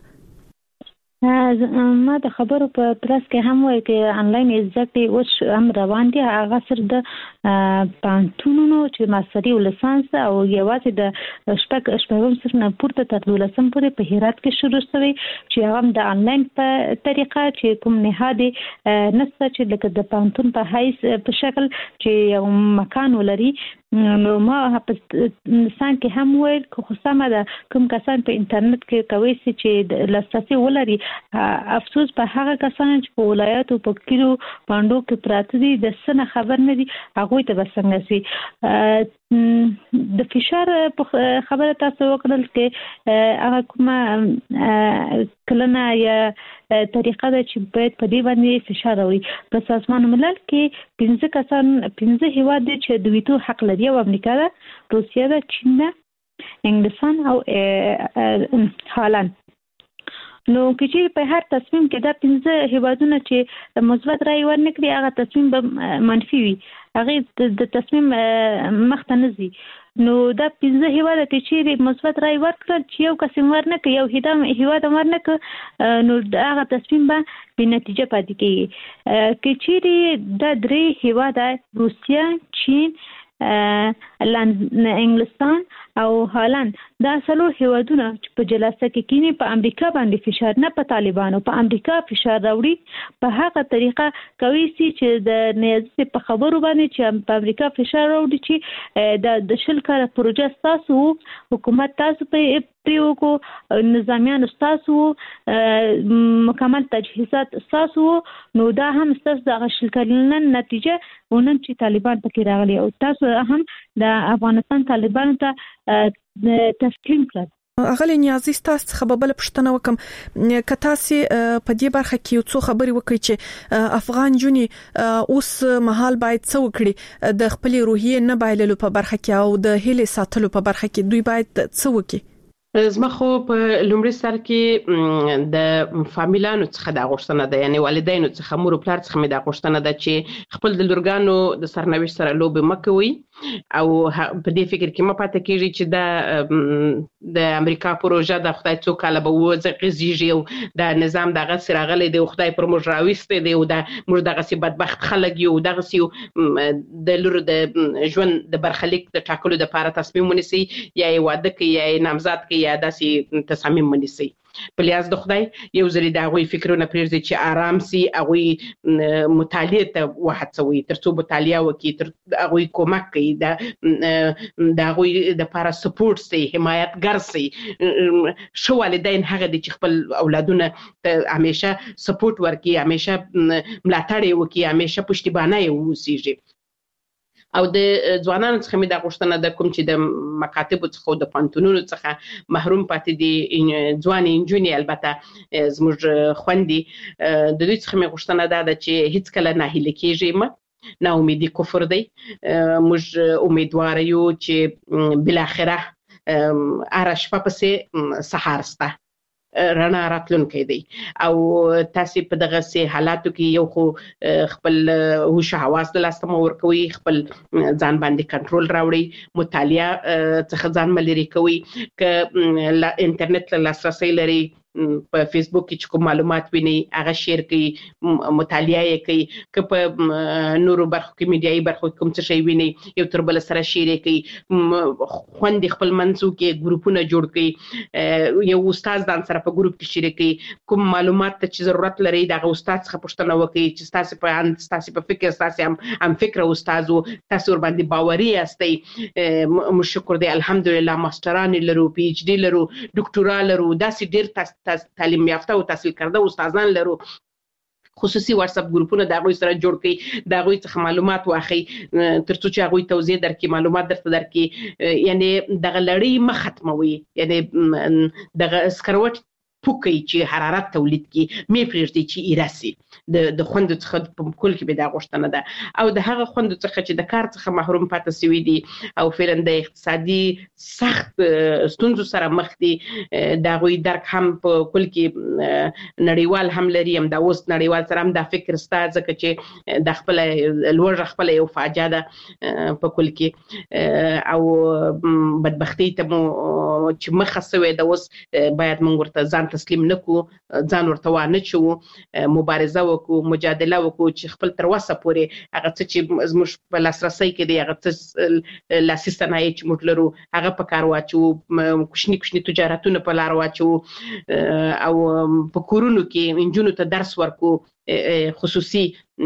ما د خبرو په ترڅ کې هم وایي چې انلاین زده کړې اوس هم روان دي، هغه سره د پانتونونو چې ماستري او لیسانس او یوازې د شپږ شپږم صنف نه پورته تر دولسم پورې په هرات کې شروع شوی چې هغه د انلاین په طریقه چې کوم نهادي نسته چې لکه د پانتون په حیث په شکل چې یو مکان ولري. نو ما په انسان کې هم ویل خو سمه ده کوم کسان په انټرنیټ کې کوي چې لاسرسي ولري، افسوس په هغه کسان چې په ولایاتو په کلیو پاندو کې پراته دي د څه نه خبر نه دي، هغه ته بسنګ سي. د فشار په خبره تاسو وکړل کې هغه کومه کلنه یا طریقه ده چې باید په دې باندې فشار راوړي. په سازمان ملل کې پنځه کسان پنځه هیواد دي چې د ویټو حق لري، او امریکا ده، روسیه ده، چین ده، انګلستان او هالند. نو چې په هر تصمیم کې دا پنځه هیوادونه چې مثبت رائے ورنکړي هغه تصمیم به منفي وي، هغه د تصمیم مخته نه ځي. نو دا پنځه هیواد چې مثبت رائے ورکړل چې یو قسم ورنکړي یو هیدام هیواد ورنکړي نو هغه تصمیم به بې نتیجه پاتې کیږي. کې چې دا درې هیواد روسیه، چین، انګلستان او هالند دا څلور هیوادونه چې په جلسه کې کینی په امریکا باندې فشار نه په طالبانو په امریکا فشار راوړي، په هغه طریقه کوي چې د نیازي په خبرو باندې چې په امریکا فشار راوړي چې د د شل کال پروژه تاسو حکومت تاسو په پرې وکړو نظامیان استاسو مکمل تجهیزات استاسو نو دا هم استاس د غشلکلن نتیجه ونن چې طالبان پکې راغلي او تاسو هم د افغانستان طالبانو ته تسلیم کړل. اغلی نیازي تاسو خبربل پښتنه وکم کته سي په دې برخه کې یو څو خبري وکړي چې افغان جونی اوس مهال باید څو کړي د خپل روحیه نه بایللو په برخه کې او د هلي ساتلو په برخه کې دوی باید څو وکړي. زما خو په لومړي سر کې د فامیلانو څخه د غوښتنه ده یعنی والدینو څخه مور او پلار څخه مې د غوښتنه ده چې خپل د لورګانو د سرنوشت سره لوب مکوي او په دې فکر کې ما پاتې کېږي چې د د امریکا پروژه د خدای څو کاله به وځي غزيږي او د نظام دغه سراغلې د خدای پر موږ راويسته دی او د موږ دغه سي بدبخت خلک یو دغه سي د لور د ژوند د برخلیک د ټاکلو د لپاره تصمیم ونیسي یا واده کوي یا نامزاد کوي یا داسې تصمیم ونیسي په لیاز د خدای یو ځری د هغوی فکرونه پرېږدي چې آرام سي هغوی مطالعه ته وهڅوي ترڅو مطالعه وکړي تر هغوی کومک کوي د د هغوی د لپاره سپورټ سي حمایتګر سي شو والدین هغه دي چې خپل اولادونه ته همیشه سپورټ ورکړي همیشه ملاتړ وکړي همیشه پشتیبانه ووسیږي. او د ځوانانو څخه مې د غوښتنه د کوم چې د مکاتبو څخه د پانتونونو څخه محروم پاتې دي ځوان انجونی البته زموږ خوندي د دوی څخه مې غوښتنه ده چې هیڅ کله نه هیله کېږي ما نه امیدي کفر دی موږ امیدوار یو چې بل اخره اره شپه پسې سحر سته رڼا راتلونکي دی او تاسو په دغه سي حالاتو کې یو خو خپل هوش حواس د لاستمو ورکوي خپل ځان باندې کنټرول راوړي مطالعه څخه ځان ملري کوي ک انټرنیټ له لاسرسي لري په فیسبوک کې چې کوم معلومات ویني هغه شیر کوي مطالعه کوي که په نورو برخو کې میډیایي برخو کوم څه شي ویني یو تر بل سره شیر کوي خوند خپل منځو کې ګروپونه جوړ کوي یو استاد ځان سره په ګروپ کې شیر کوي کوم معلومات ته چې ضرورت لري دا استاد څخه پوښتنه وکړي چې تاسو په ان تاسو په فکر تاسو هم هم فکر او استاد تاسو ور باندې باوري یاستئ مشکور دی الحمدلله ماستران لرو پی ایچ ډی لرو ډاکټورا لرو دا سي ډیر تاسو تعلیم یافته او تحصیل کرده استادان لرو خصوصي واتس اپ ګروپونه د هغوی سره جوړ کړي د هغوی څخه معلومات واخلي ترڅو چې هغوی توضیح درکړي معلومات درته درکړي یعنی دغه لړۍ مخ ختموي یعنی دغه سکروټ پوکي چې حرارت تولید کی مې پرېږدي چې ایراسي د د خوند څخه په کول کې به دا غوښتنه ده او د هغه خوند څخه چې د کار څخه محروم پاتې سوي دي او فعلا د اقتصادي سخت ستونزو سره مخ دي دا غوي درک هم په کول کې نړیوال هم لري هم دا اوس نړیوال سره هم دا فکر ستاسو ځکه چې د خپل لوړ خپل یو فاجعه ده په کول کې او بدبختی ته مو چې مخ سوي د اوس باید موږ ورته ځان تسلیم نکو ځان ورته وانه چو مبارزه وکړو مجادله وکړو چې خپل تر وسه پورې هغه څه چې زموږ په لاسرسي کې دی هغه څه لاسي صنایع چې موږ لرو هغه په کار واچو کوچني کوچني تجارتونه په لار واچو او په کورونو کې انجونو ته درس ورکو خصوصي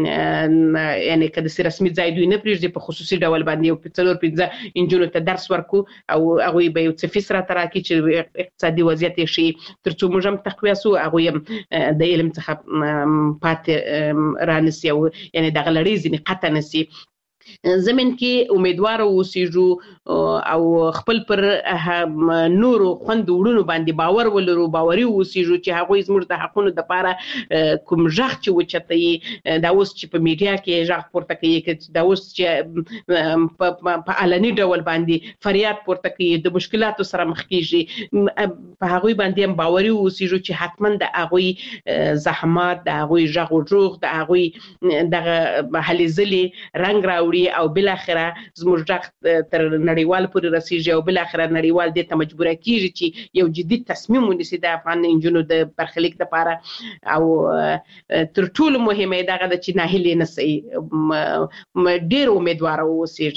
یعنی کله چې رسمي ځای دوی نه پریږدي په خصوصي ډول باندې یو په څلور پنځه انجونو ته درس ورکو او هغه به یو څه فیس را تراکي چې اقتصادي وضعیت شي ترڅو موږ هم تقویه سو هغه هم د علم څخه پات رانسي او یعنی د غلړې ځنی قطع نسي زمين کې امیدوار اوسېږو او خپل پر نورو خوند وړونو باندې باور ولرو باوري اوسېږو چې هغه زموږ د حقونو د لپاره کوم ژغ چې وچتای دا اوس چې په میډیا کې ژغ پورته کوي دا اوس چې په علني ډول باندې فریاد پورته کوي د مشکلاتو سره مخ کیږي په هغه باندې هم باوري اوسېږو چې حتما د هغه زحمات د هغه ژغ او جوغ د هغه دغه حلزلي رنگ راوړي او بل اخره زموږ ځخ تر نړیوال پورې رسیږي او بل اخره نړیوال د ته مجبور کیږي چې یو جدي تصمیم ونیسي د افغان انجونو د برخلیک لپاره او تر ټولو مهمه دا ده چې ناهیلي نسي ډیر امیدوار اوسېږي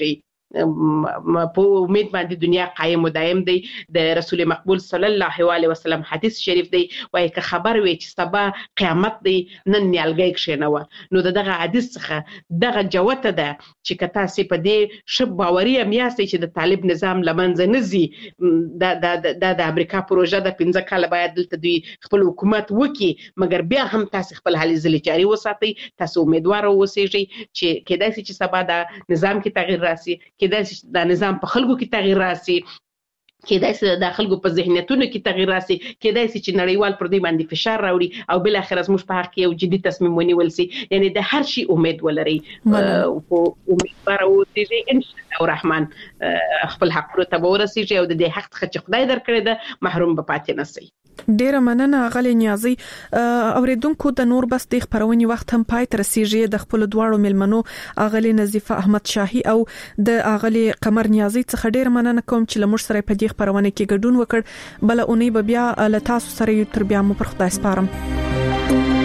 په امید باندې دنیا قائم او دائم دی. د رسول مقبول صلی الله علیه وسلم حدیث شریف دی وایي که خبر وي چې سبا قیامت دی نن نیالګي کښینوه. نو دغه حدیث څخه دغه جوته ده چې کتا سي په دې شب باوري میاستي چې د طالب نظام لمنځه نزي. د د د امریکا پروژه د پنځه کال باید دلته دوی خپل حکومت وکي، مګر بیا هم تاسو خپل حالي ځلې جاري وساتئ. تاسو امیدوار اوسئ چې کېدای شي چې سبا د نظام کې تغییر راسي، کېدای شي د نظام په خلکو کې تغییر راسي، کېدای شي د خلکو په ذهنیتونو کې تغییر راسي، کېدای شي چې نړیوال پر دې باندې فشار راوړي او بل اخر زموږ په حق کې یو جدي تصمیم ونیول شي. یعنی د هر شي امید ولري او امیدوار اوسئ ان شاء الله الرحمن خپل حق ته ورسیږي او د دې حق څخه چې خدای درکړي ده محروم به پاتې نشي. ډیره مننه غلې نیازي. اوریدونکو د نور بس د خبرونې وخت هم پای تر رسیږي. د خپل دواړو ملمنو اغلی نظیفه احمد شاهي او د اغلی قمر نیازي څخه ډیره مننه کوم چې لمر سره په دې خبرونه کې ګډون وکړ. بل اونۍ به بیا له تاسو سره یو تر بیا مو پر خدای سپارم.